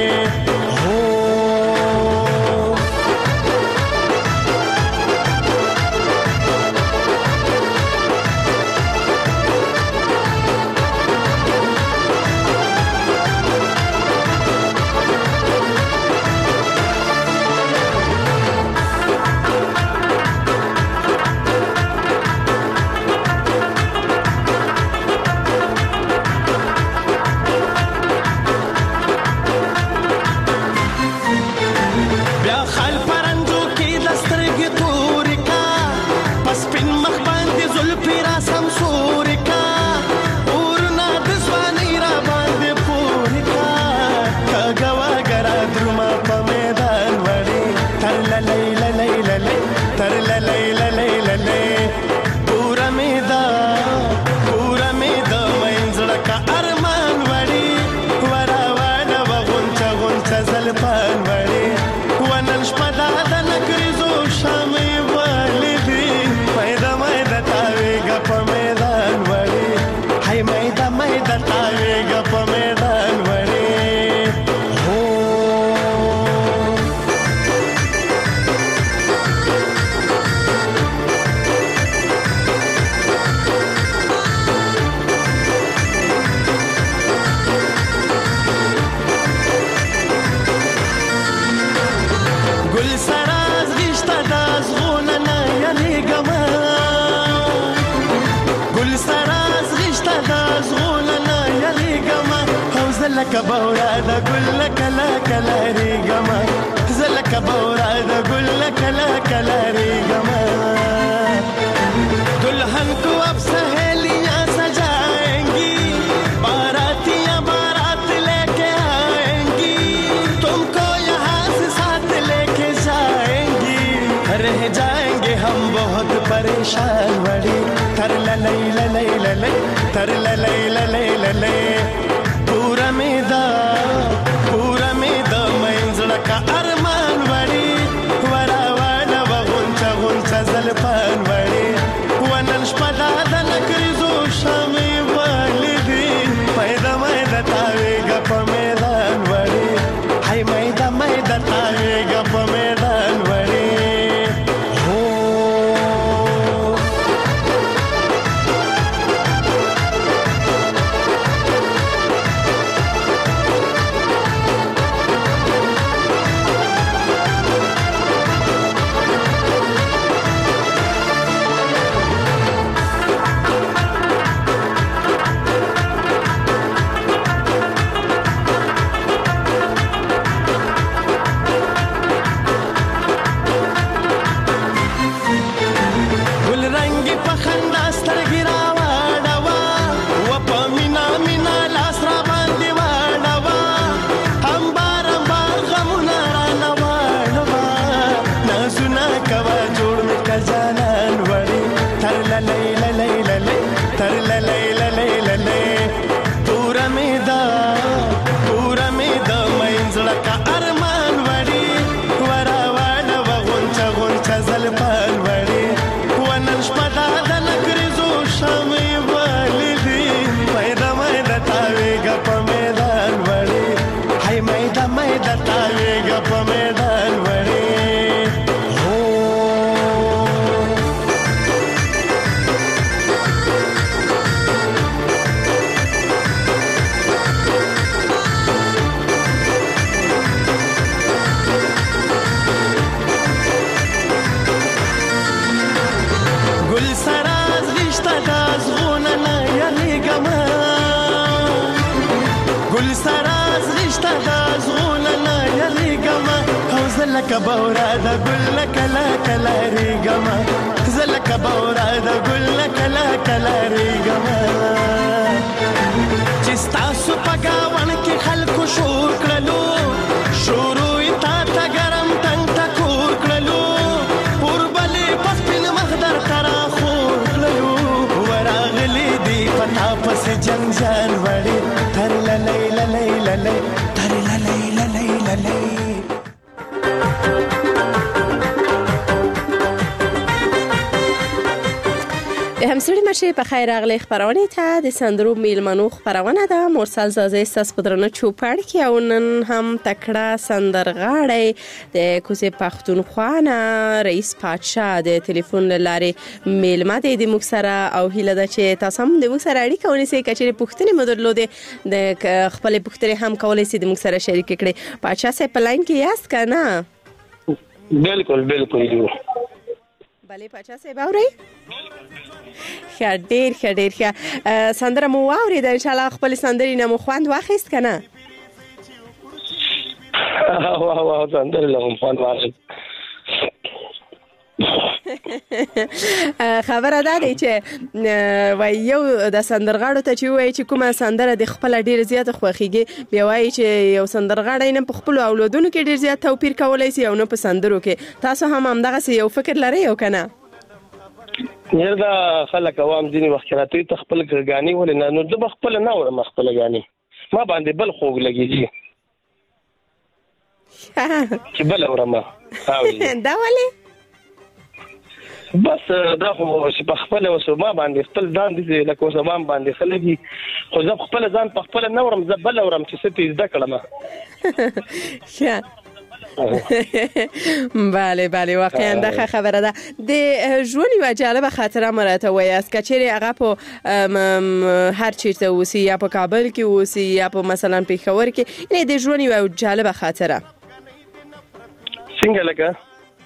زلک بورا د ګل کلا کلا ری ګما زلک بورا د ګل کلا کلا ری ګما दुल्हन को अब सहेलियां सजाएंगी बारातियां बारात लेके आएंगी तुमको यहाँ से साथ लेके जाएंगी रह जाएंगे हम बहुत परेशान वड़ी तर ललै ललै ललै तर ललै ललै ललै पूरा मेदा मंजड़ा का अरमान वड़ी वरा वाला वगुंचा गुंचा जलपान वड़ी ونن شپه د نکریزو شمې والدي مېدا مېدا تاویګه په میدان وړي هاي مېدا مېدا تاویګه په میدان وړي زلک بورا د ګل کلا کلا ریګما زلک بورا د ګل کلا کلا ریګما چې تاسو پګاون کې خلکو شور کړلو شروع تا تا ګرم تنگ تا کور کړلو پوربلې پسپین مخدر ترا خور کړلو وراغلی دی پتا پس جنجال وړي تر للی للی للی تر للی للی للی همسری مشه په خیر اغلی خبرونه ته د سندرو میلمنو خبرونه ده مرسل زازه استاس پدرنه چوپړ کې او نن هم تکړه سندرغاړی د کوزه پښتونخوا نه رئیس پادشاه د ټلیفون لارې میلمه د مکسره او هیله ده چې تاسو هم د مکسره اړیکه ونیسئ کچېرې پوښتنې مدرلوده د خپل پوښتنې هم کولای شئ د مکسره شریک کړئ پادشاه صاحب په لاین کې یاست کنه بالکل بالکل بله پادشاه صاحب اورئ ډیر ښه سندره مو واورېده انشاءالله خپل سندرې نه مو خوند واخیست که نه واه سندرې له مو خوند واخیست خبره دا دی چې وای یو د سندرغاړو ته چې وایي چې کومه سندره د خپله ډېر زیاته خوښېږي بیا وایي چې یو سندرغاړی نه په خپلو اولادونو کې ډېر زیات توپیر کولی شي او نه په سندرو کې تاسو هم همدغسې یو فکر لرئ او که نه یاره دا خلک عوام ځینې وخت کې راته ته خپل ګانې ولې نه نو زه به خپله نه اورم خپله ګانې ما باندې بل خوږ لګېږي چې بل اورم دا ولې بس دا خو چې په خپله اوس ما باندې خپل ځان داسې لکه اوس عوام باندې ښه لګي خو زه خپله ځان په خپله نه اورم زه بل اورم چې څه پې زده کړم بله واقعا دا خبره ده د ژوند یوه جالبه خاطره مو راته وایاست که چیرې هغه په هر چیرته اوسي یا په کابل کې اوسي یا په مثلا پېښور کې یعنې د ژوند یوه جالبه خاطره څنګه لکه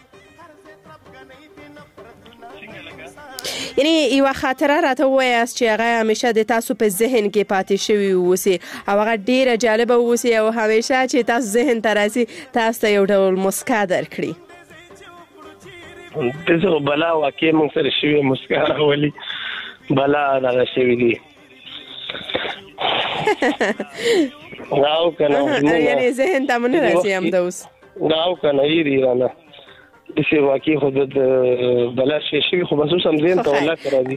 یعنی یوه خاطره راته ووایاست چې هغه همیشه د تاسو په ذهن کې پاتې شوي اوسي او هغه ډیره جالبه اوسي او همیشه چې تاسو ذهن ته راسي تاسو ته یو ډول مسکا درکړي دغه بلا واقع موږ سره شوي مسکا راولي بلا دغه شوي دي راو کنه یعنی ذهن ته مو نه راسي همدا اوس راو کنه یې رانه دسې واقع خو د بلا شی شوي خو بس اوس هم ذهن ته ولاک راځي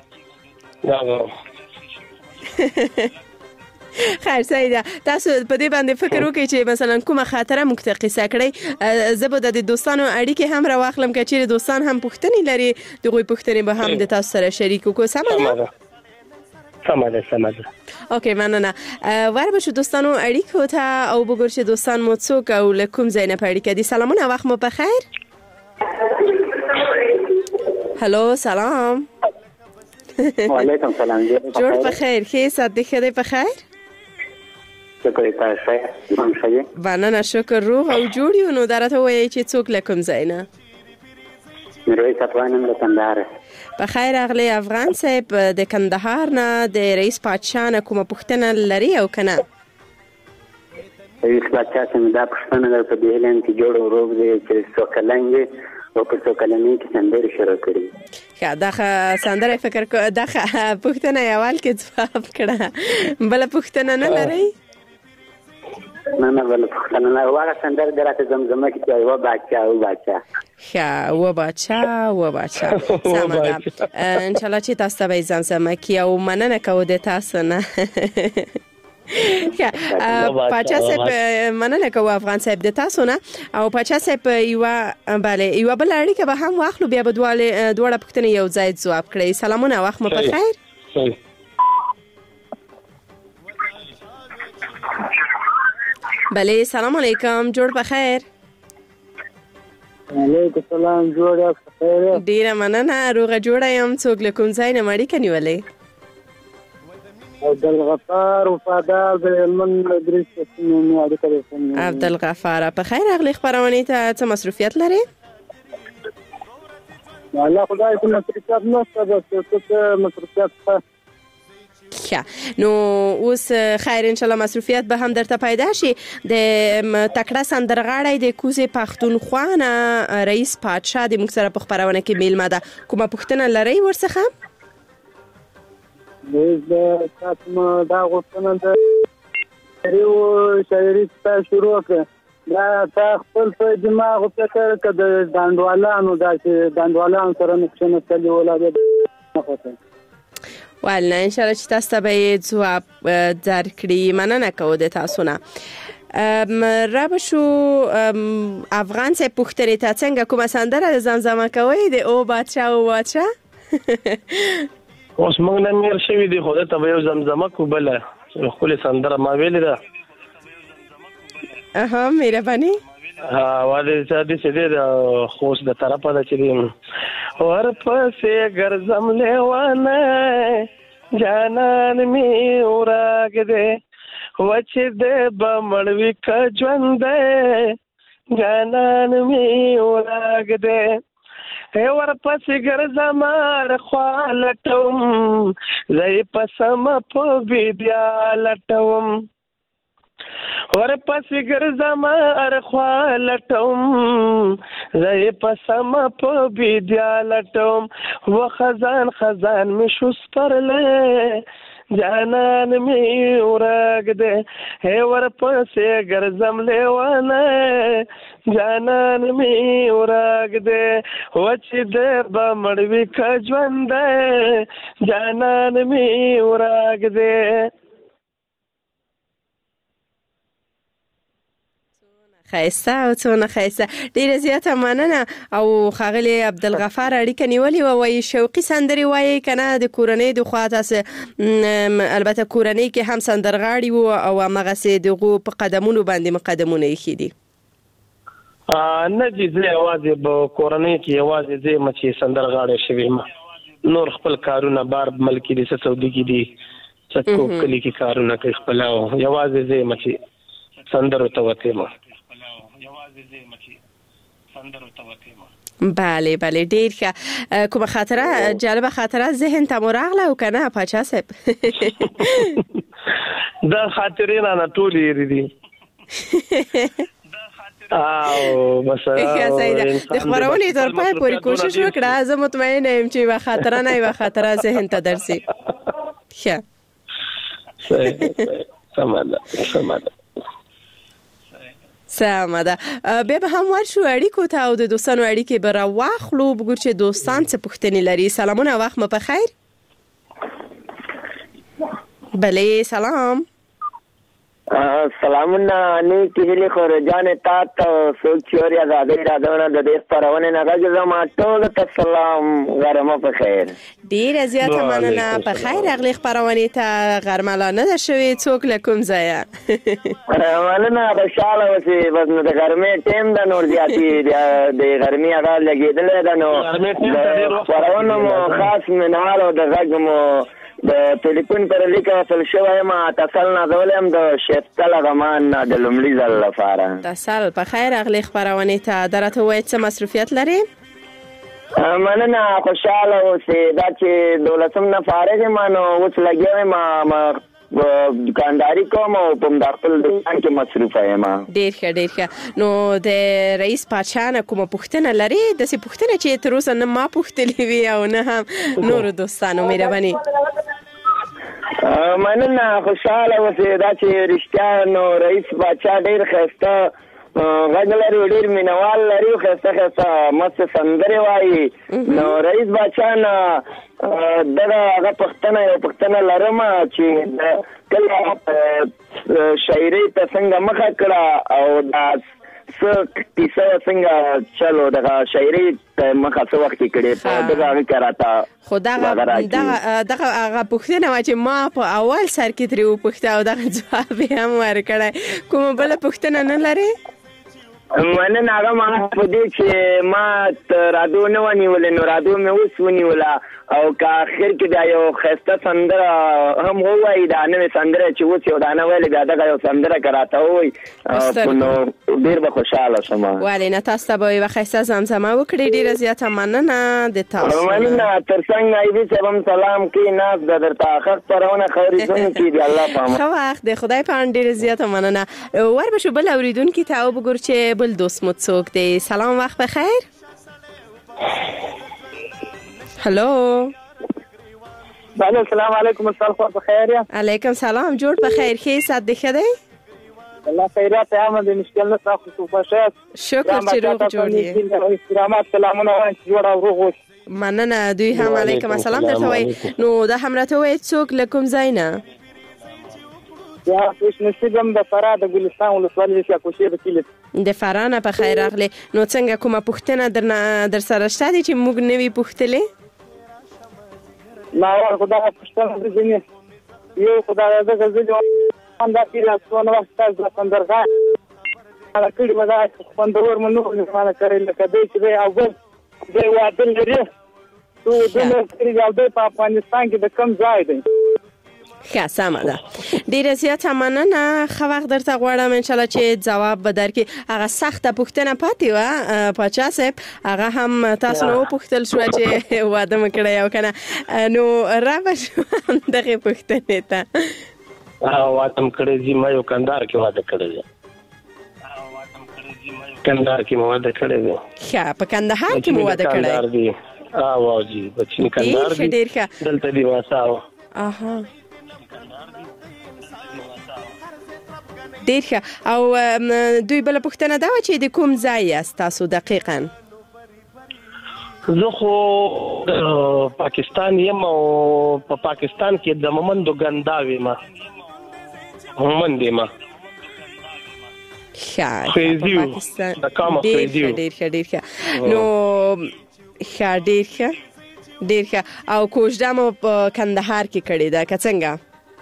خیر صحیح ده تاسو په دې باندې فکر وکړئ چې مثلا کومه خاطره موږ ته قصه کړئ زه به د دوستانو اړیکې هم راواخلم که چیرې دوستان هم پوښتنې لري دغوی پوښتنې به هم د تاسو سره شریک وکړو سمه ده اوکې مننه ور بشو دوستانو اړیکو ته او بګور چې دوستان مو څوک او له کوم ځای نه په اړیکه دي سلامونه وخت مو په خیر هلو سلام وعلیکم سلام جوړ په خیر ښه سات دې ښه دی په خیر شکر تاسو مننه شکر روغ او جوړ یو نو دا راته وایي چې څوک له کوم ځای نه میرویس افغان له کندهار په خیر اغلی افغان صاحب د کندهار نه د رئیس پادشاه نه کومه پوښتنه لري او که نه رئیس پادشاه څنګه دا پوښتنه در په دې اعلان کې جوړ او روغ دی چې څو کلن دی او په څو کلنۍ کې سندرې شروع کړي دا سندره فکر کو دا پوښتنه اول کې ځواب کړه بل پوښتنه نه لري نه بل پوښتنه نه واغه سندره درته زمزمه کې چې و بچا سمه ده ان شاء الله چې تاسو به زمزمه کې او مننه کوو د تاسو نه پاچا صاحب مننه کوو افغان صاحب د تاسو نه او پاچا صاحب یوه بل اړیکه به هم واخلو بیا به دواړه پوښتنې یو ځای ځواب کړئ سلامونه وخت مو په خیر بله سلام علیکم جوړ په خیر علیکم سلام جوړ په خیر ډیره مننه روغه جوړه یم څوک له کوم ځای نه اړیکه نیولې عبدالغفار وفادار د هلمند ادریس نه اړیکه لرم عبدالغفار په خیر اغلی خبرونه ته څه مصروفیت لري الله خدای دې مصروفیت نشته بس څه مصروفیت نو اوس خیر ان شاء الله مصروفیت به هم درته پیدا شي. د تکړه سندرغاړی د کوزې پښتونخوا نه رئیس پادشاه د موږ سره په خبرونه کې میلمه ده. کومه پوښتنه لرئ ورڅخه؟ د تاسو دا غوښتنه ده یو شاعري ته شروع کړه. دا تا خپل په دماغ فکر کړه د دانډوالانو سره نقشونه تللی ولاده نه خوښه. والله ان شاء الله چې تاسو ته به ځواب درکړي. مننه کوو د تاسو نه. رابشو افغان سه پوښتنه ته څنګه کومه سندره زمزمه کوي د او بادشاه او بادشاه؟ اوس موږ نه میر شوی دی خو ته یو زمزمه کو بل خپل سندره ما ویل ده. مهرباني. واده ساده سده خوش د طرفه ده چې ور پسې ګرځم لیوانه جانان می اوراګ دې وچ دې بمړوي ک ژوند جانان می اوراګ دې ور پسې ګرځم خالټوم زې پسم په بیا لټوم ور پسې ګرځم خالټوم زې پسم په بیا لټوم و خزان می شوس پرله جانان می ورګ دې ور پسې ګرځم لیوانه جانان می ورګ دې وچ دې بمړوي ک ژوند جانان می ورګ دې. خایسته او څونه خایسته. ډیره زیاته مننه. او ښاغلی عبدالغفار اړیکه نیولې وه. وایي شوقي سندرې وایي که نه د کورنۍ د خوا تاسې البته کورنۍ کې هم سندرغاړي وو او همغسې دغو په قدمونو باندې مقدمونه ایښي دي؟ نه جي زه یوازې په کورنۍ کې یوازې زه یم چې سندرغاړی شوی یم. نور خپل کارونه بار ملکي دي څه سعودي کې دي څه کوم کلي کې کارونه کوي خپل یوازې زه یم چې سندرو ته وتې یم. بله ډیر ښه. کومه خاطره جالبه خاطره ذهن ته مو راغله او که نه پاچا صاحب؟ دا خاطرې نه ټولې یې دي او بس د خبرونې تر پای پورې کوشش وکړه. زه مطمئنه یم چې یوه خاطره نه یوه خاطره ذهن ته درسي. ښه سمه ده. بیا به هم ورشو اړیکو ته او د دوستانو اړیکې به راواخلو. بګور چې دوستان څه پوښتنې لري. سلامونه، وخت مو په خیر. بله سلام. سلامونه نیکی هیلې خورجانې تا ته څوک چې اوري ازادۍ رادیو د دې خپرونې نه غږ زما ټولو ته سلام. غرمه په خیر. ډېره زیاته مننه. په خیر راغلې خپرونې ته. غرمه لا نه ده شوې. څوک له کوم ځایه؟ مننه خوشحاله اوسې. بس نو د غرمې ټیم ده نور زیاتې د غرمې هغه لګېدلی ده نو د خپرونو مو خاص منوال او د غږ مو د ټلیفون پر لیکه وصل شوی یم. اتصال نازولی یم د شفتل غمان د لومړي ځل لپاره. اتصال په خیر راغلې خپرونې ته. دا راته ووایه څه مصروفیت لرې؟ مننه خوشحاله اوسې. دا چې 12 نه فارغ یم نو اوس لګیا یم دکانداري کوم او په خپل دکان کې مصروفه یم. ډېر ښه. نو د رئیس پادشاه نه کومه پوښتنه لرې؟ داسې پوښتنه چې تر اوسه نه ما پوښتلې وي او نه هم نورو دوستانو. مهرباني. مننه خوشحاله اوسې. دا چې رښتیا نو رئیس پادشاه ډېر ښایسته غږ لري، ډېر مینوال لري، ښایسته مست سندرې وایي. نو رئیس پادشاه نه دغه هغه پوښتنه لرم چې کله شاعرۍ ته څنګه مخه کړه او دا کیسه څنګه چلو دغه شاعرۍ ته مخه څه وخت کړې په دغه هغې کې راته خو دغه هغه پوښتنه وه چې ما په اول سر کې ترې وپوښته او دغه ځواب یې هم ورکړی. کومه بله پوښتنه نه لرې؟ مننه هغه ما په دې چې ما رادیو نه ونیولې نو رادیو مې اوس ونیوله او که اخر کې دا یو ښایسته سندره هم ووایي دا نوې سندره چې اوس یو دانه ویلې بیا دغه یو سندره که راته ووایي نو ډېر به خوشحاله شم. ولې نه تاسو ته به یوه ښایسته زمزمه وکړئ. ډېره زیاته مننه د تاسو. مننه تر څنګ نایبي صاحب هم سلام کوي ناست ده درته ښه خپرونه ښه اورېدونکي دي الله په امان. ښه وخت د خدای په امان. ډېره زیاته مننه. ور به شو بل اورېدونکي ته وګورو چې بل دوست مو څوک دی. سلام وخت بخیر. هلو بله سلام علیکم. السلام خو بخیر یا علیکم سلام. جوړ بخیر ښه صحت دی ښه دی الله خیرات احمد مشکل نه تاسو څه خوشاله شکر چې روغ جوړ یې استراحت سلامونه وایم چې جوړ او روغ اوسئ. مننه دوی هم علیکم السلام درته وایي. نو دا هم راته وایي څوک له کوم ځای نه؟ یا خوش نصیبم د فراه د ګلستان ولسوالۍ د کوشیر کلی د فراه نه په خیر راغلی. نو څنګه کومه پوښتنه در سره شته دي چې موږ نه وي پوښتلې؟ ما ور خدای پوښتنه وکړي یو خدای دې غزلې هم دا کیله څونه وخت تاسو د سندرغه هغه کړي مدا خوندور منو نه مالا کړی لکه دې چې او بل دې واده لري تو دې کړي او د افغانستان کې د کم ځای دی. ښه سمه ده. ډېره زیاته مننه. ښه وخت درته غواړم انشاءالله چې ځواب به درکړي. هغه سخته پوښتنه پاتې وه پاچا صاحب هغه هم تاسو نه وپوښتل شوه چې واده مو کړی او که نه نو رابه شو همدغې پوښتنې ته. واده م کړی دي. ما یو کندهار کې واده کړی دی. کندهار کې مو واده کړی دی. ښه په کندهار کې مو واده کړی دی. واو جی بچی کندهار دی. ډېر ښه دلته دی واسه. اها ډېر ښه. او دوی بله پوښتنه دا وه چې د کوم ځای یاست تاسو دقیقا؟ زه خو پاکستان یم او په پاکستان کې د مومندو ګنداوې ما مومند یم. ښه خیزیو د کامه خیزیو. ډېر ښه ډېر ښه. نو ښه ډېر ښه ډېر ښه. او کوژده مو په کندهار کې کړې ده که څنګه؟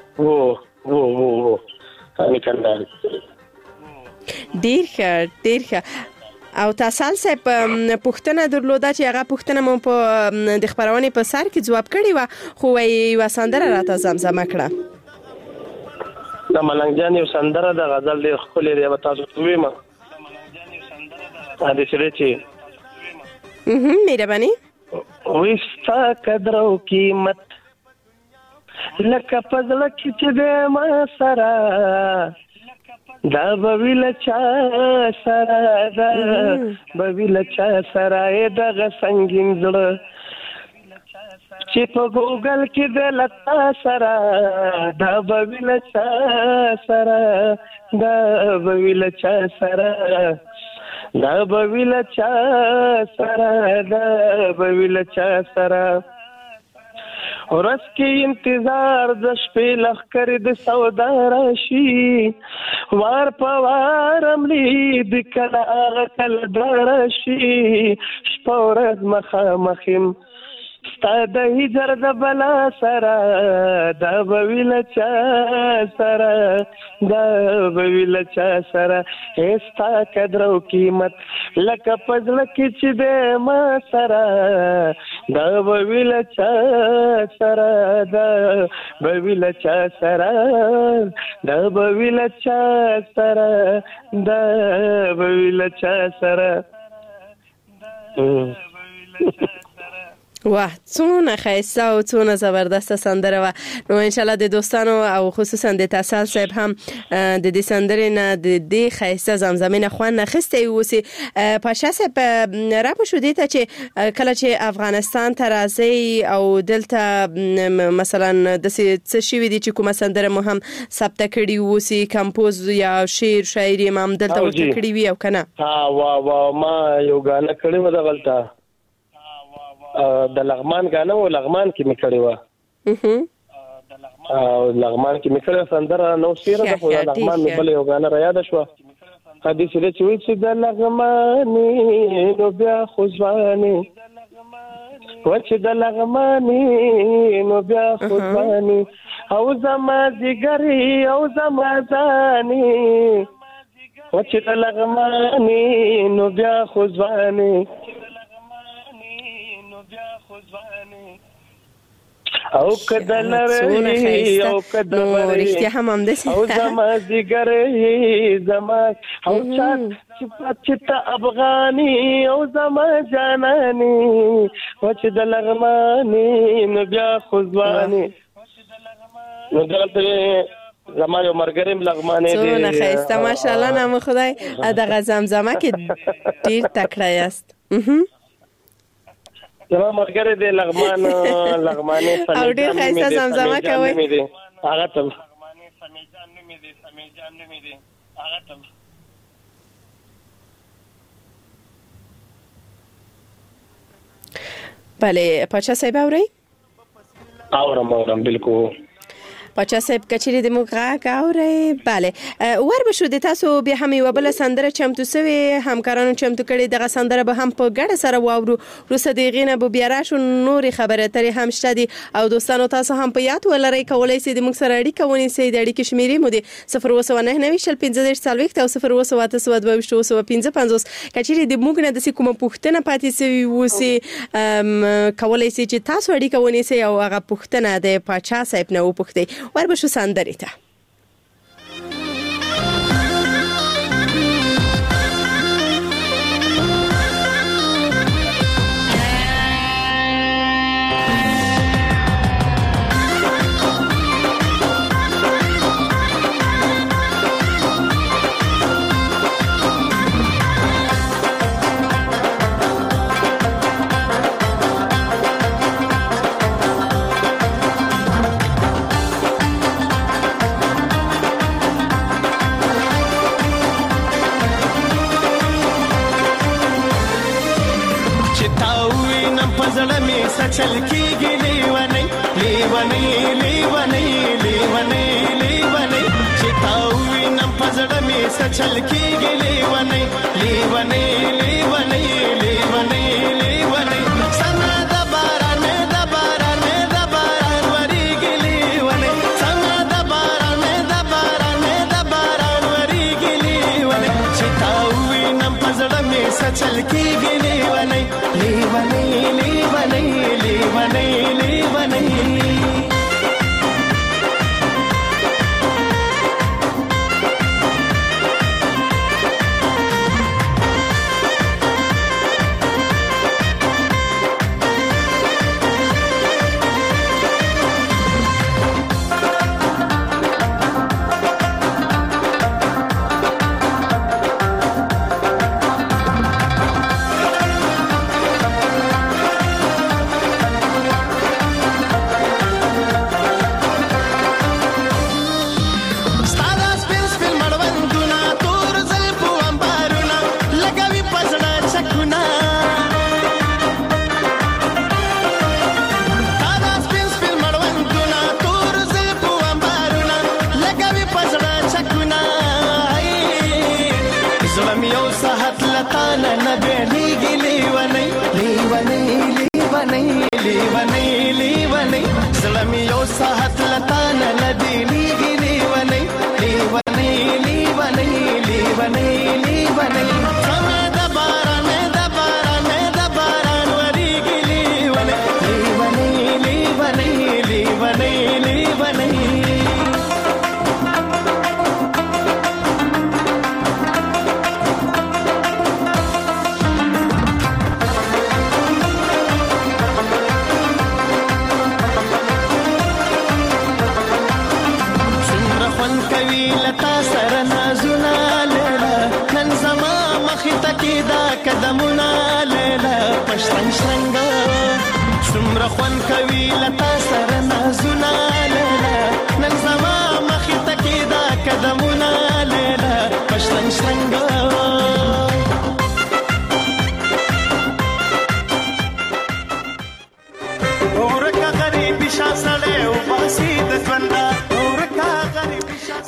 و کندهار. ډېر ښه ډېر ښه. او تاسال صاحب پوښتنه درلوده چې هغه پوښتنه مو په د خپرونې په سر کې ځواب کړې وه خو یوه سندره راته زمزمه کړه. د ملنګ جان یو سندره د غزل ډېر ښکلې دی. به تاسو ته ووایم حدیث دی چې مهرباني وي ستا قدر او قیمت لکه په زړه کې چې دی ما سره دا به وي له چا سره دا به وي له چا سره یې دغه سنګین زړه چې په ګوګل کې دی له تا سره دا به وي له چا سره دا به وي له چا سره دا به وي له چا سره دا به وي له چا سره ورځ کې انتظار د شپې لښکر د سودا راشي وار په وار املي د کله هغه کله راشي شپه ورځ مخامخ یم ستا د هجر د بلا سره دا به وي له چا سره دا به وي له چا سره ستا قدر او قیمت لکه په زړه کې چې دی ما سره دا به وي له چا سره دا به وي له چا سره دا به وي له چا سره دا به وي له چا سره. واه څونه ښایسته او څونه زبردسته سندره وه. نو انشاءالله د دوستانو او خصوصا د تاسال صاحب هم د دې سندرې نه د دې ښایسته زمزمې نه خوند اخیستی اوسي. پاچا صاحب راپه شو دې ته چې کله چې افغانستان ته راځئ او دلته مثلا داسې څه شوي دي چې کومه سندره مو هم ثبته کړي اوسي کمپوز یا شعر شاعري هم دلته ورته کړي وي او که نه؟ ما یو ګانه کړې وه دغلته د لغمان غانه و لغمان کې مې کړې وه او لغمان کې مې کړې سندره نو شعر ده خو لغمان مې بل یو غانه را یاد شوه حدیث دی چې وایي چې د لغمانې نو بیا خو ځوانې و چې د لغمانې نو بیا خو ځوانې او زما ځیګرې او زما ځانې و چې د لغمانې نو بیا خو ځوانې او کده لري او کده ورشتي هم هم دسي او زما زګره زما او چت افغاني او زما جاناني و چې د لغمانې نو بیا خو ځوانې نو دلته زما یو مرګریم لغمانې دي څونه خسته ماشاءالله نام خدای دغه زمزمه کې ډیر تکړه یاست زما مرګره دې لغمانې او ډیر خسته زمزمه کوي هغه ته بله پاچا صاحب اوري اورم بالکل پاچا صاحب کچری د موږ غاوري bale ور به شو د تاسو به هم یو بل سندره چمتو سوي همکارانو چمتو کړي دغه سندره به هم په ګډه سره واورو روسه دغینه به بیا راشو نور خبره ترې هم شته دي او دوستانو تاسو هم په یاد ولرئ کولای سي د موږ سره اړیکه ونیسئ د اړیکې شمیرې مو دي 0299015 او 0292225 کچری د موږ نه د کومه پوښتنه پاتې سوي وسی کولای سي چې تاسو اړیکه ونیسئ او هغه پوښتنه د پاچا صاحب نه وپوښتئ وربشو سندرې ته चल की गिलीवने लीवने लीवने लीवने लीवने चिताउई नम पजड़ में सचल की गिलीवने लीवने लीवने लीवने लीवने सना दबाराने दबाराने दबारान वरी गिलीवने सना दबाराने दबाराने दबारान वरी गिलीवने चिताउई नम पजड़ में सचल की गिलीवने लीवने लीवने लीवने लीवने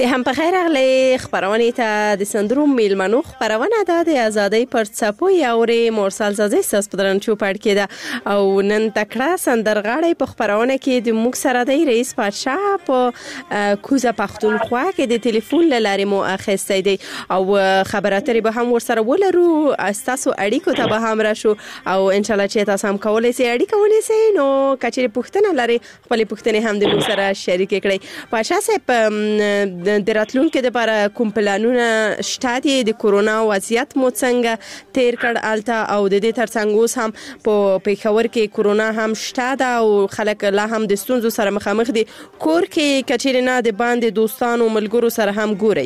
د هم په خیر اغلی خبرونه ته د سندرو میلمنو خبرونه ده د ازادۍ پر څپو یوري مرسل زازي ساس پدرن چوپړ کېده او نن تکړه سندرغاړي په خبرونه کې د موږ سره د رئیس پادشاه په کوزه پښتونخوا کې د ټلیفون لارې مو اخیستی دی او خبراتري به هم ورسره ولرو تاسو اړیکو ته به هم راشو او ان شاء الله چې تاسو هم کولای شئ اړیکه ونیسئ نو کچېرې پوښتنه لري خپل پوښتنې هم د موږ سره شریک کړئ پادشاه صاحب د راتلونکو لپاره کوم پلانونه شته دي د کورونا وضعیت مو څنګه تیر کړ الته او د دې ترڅنګ اوس هم په پیښور کې کورونا هم شته ده او خلک لا هم د ستونزو سره مخامخ دي کور کې کچېرې نه د باندې دوستانو ملګرو سره هم ګوري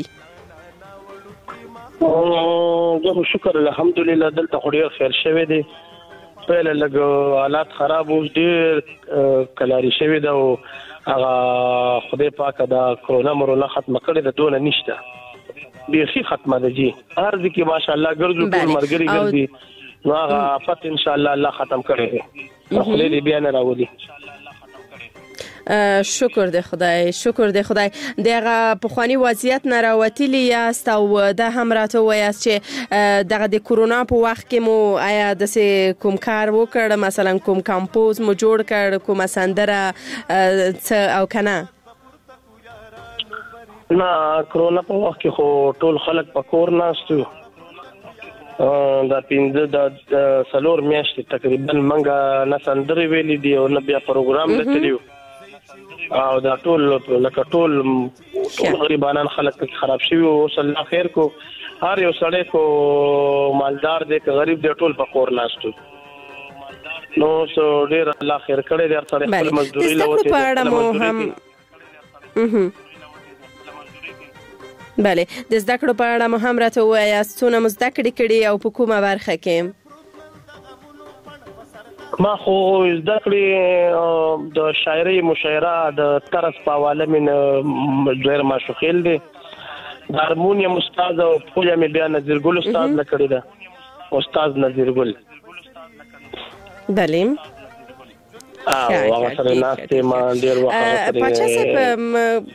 زه شکر الحمدلله دلته خو ډیر خیر شوی دی پهله لږ حالات خراب اوس ډیر کلاري شوی ده او هغه خدای پاک دا کرونا ختم کړی د دونه نشته بیخي ختمه ده جی هر ځکه ماشاءالله ګرځو ټول مرګري ګرځي نو هغه افت ان شاء الله ختم کړی دی خدای دې بیا نه راولي شکر دی خدای دغه پخوانی وضعیت نه راوتلی یاست او د هم راته وایاست چې دغه د کورونا په وخت کې مو آیا د کوم کار وکړ مثلا کوم کمپوز مو جوړ کړ کوم سندره او کنه نه کورونا په وخت کې خو ټول خلک په کور ناستو دا پینځه د سلور میاشتې تقریبا منګه نه سندرې ویلې دي او نه بیا پروګرام لټلیو او دا ټول لکه ټول غریبانان خلک خراب شوی او صلی الله خیر کو هر یو سړی کو مالدار دی که غریب دی ټول په کور ناستو نو سو ډیر الله خیر کړی دی هر سړی خپل مزدوري لوته بله د زده کړو په اړه مو هم راته وایاست څونه مو زده کړې او په کومه برخه کې ما خو زده کړې د شاعري مشاعره د طرز په حواله من ډېر ماشوخیل دی د هارمونیم استاد او پویا مې بیا نظیر ګل استاد نه کړی ده استاد نظیر ګل بله او هغه سره ناستې ما ډېر وخت پاچا صاحب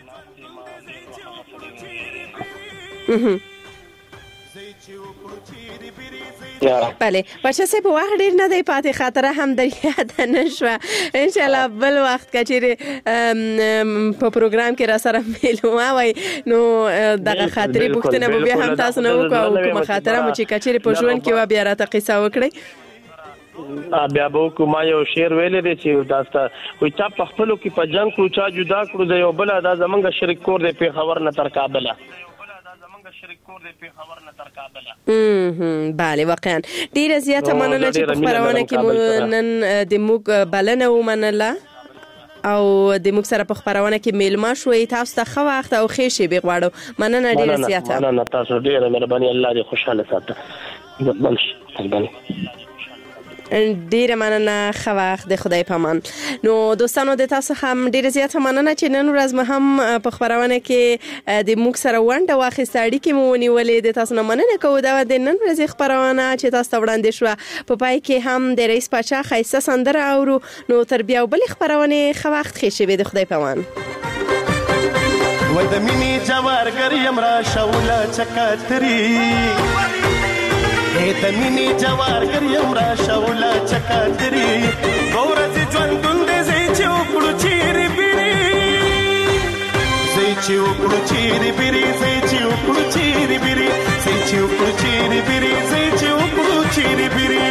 بله پاچا صاحب وخت ډیر نه دی پاتې خاطره هم در یاد نشوه ان شاء الله بل وخت کچېرې په پروګرام کې را سره میلمه وای نو دغه خاطرې پوښتنه به بیا هم تاسو نه وکړو او کومه خاطره مو چې کچېرې په ژوند کې بیا راته قصه وکړئ بیا به کومه یو شعر ویلې دی چې داسته وي چا په خپلو کې په جنګ کړو چا جدا کړو د یو بله دا زمونږ شریک کور دی پېښور نه تر کابله بله واقعا ډیره زیاته مننه چې په خبرونه کې مو نن د موږ بلنه ومنله او د موږ سره په خبرونه کې میلمه شوي تاسو ته ښه وخت او ښې شیبې غواړو مننه ډیره زیاته مننه تاسو ډیره مهرباني الله دې خوشاله ساته ډیره مننه ښه وخت د خدای په امان نو دوستانو د تاسو هم ډیره زیاته مننه چې نن ورځ مو هم په خبرونه کې د موږ سره ونډه واخیسته اړیکې مو ونیولې د تاسو نه مننه کوو دا د نن ورځې خبرونه چې تاسو ته وړاندې شوه په پای کې هم د رئیس پاچا ښایسته سندره اورو نو تر بیا بلې خبرونه ښه وخت ښې شوې د خدای په امان وای د مینې جوارګر یم را شوله چکاتري د مینې جوارګر یم را شوله چکاتري ورځې ژوندون دی زه چې وکړو چیرې بیرې زه چې وکړو چیرې بیرې زه چې وکړو چیرې بیرې زه چې وکړو چیرې بیرې زه چې وکړو چیرې بیرې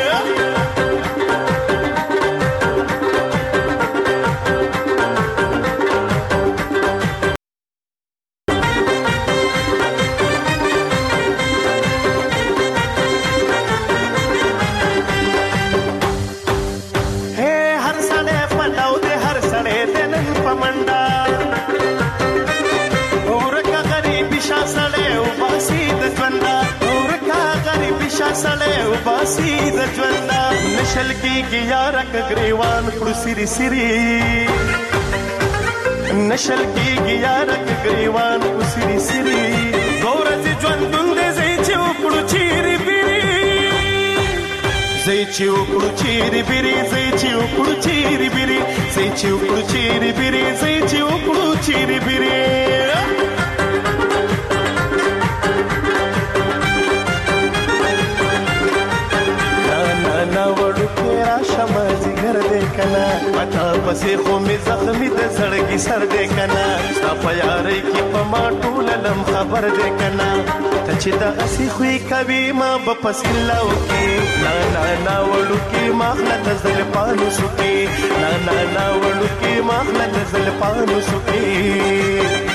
نشل کېږي یاره که ګریوان کړو سری سری نشل کېږي یاره که ګریوان کړو سری سری ورځې ژوندون دی زه چې وکړو چیرې بیرې زه چې وکړو چیرې بیرې زه چې وکړو چیرې بیرې زه چې وکړو چیرې بیرې زه چې وکړو چیرې بیرې خیر دې کنا پتا پسې خو می زخمی د زړګي سر دې کنا ستا په یاري کې په ما ټول لم خبر دې کنا ته چې دا اسی خوې کوي ما په پسلاو کې نا وړو کې مخله د زلپانو سکي نا وړو کې مخله د زلپانو سکي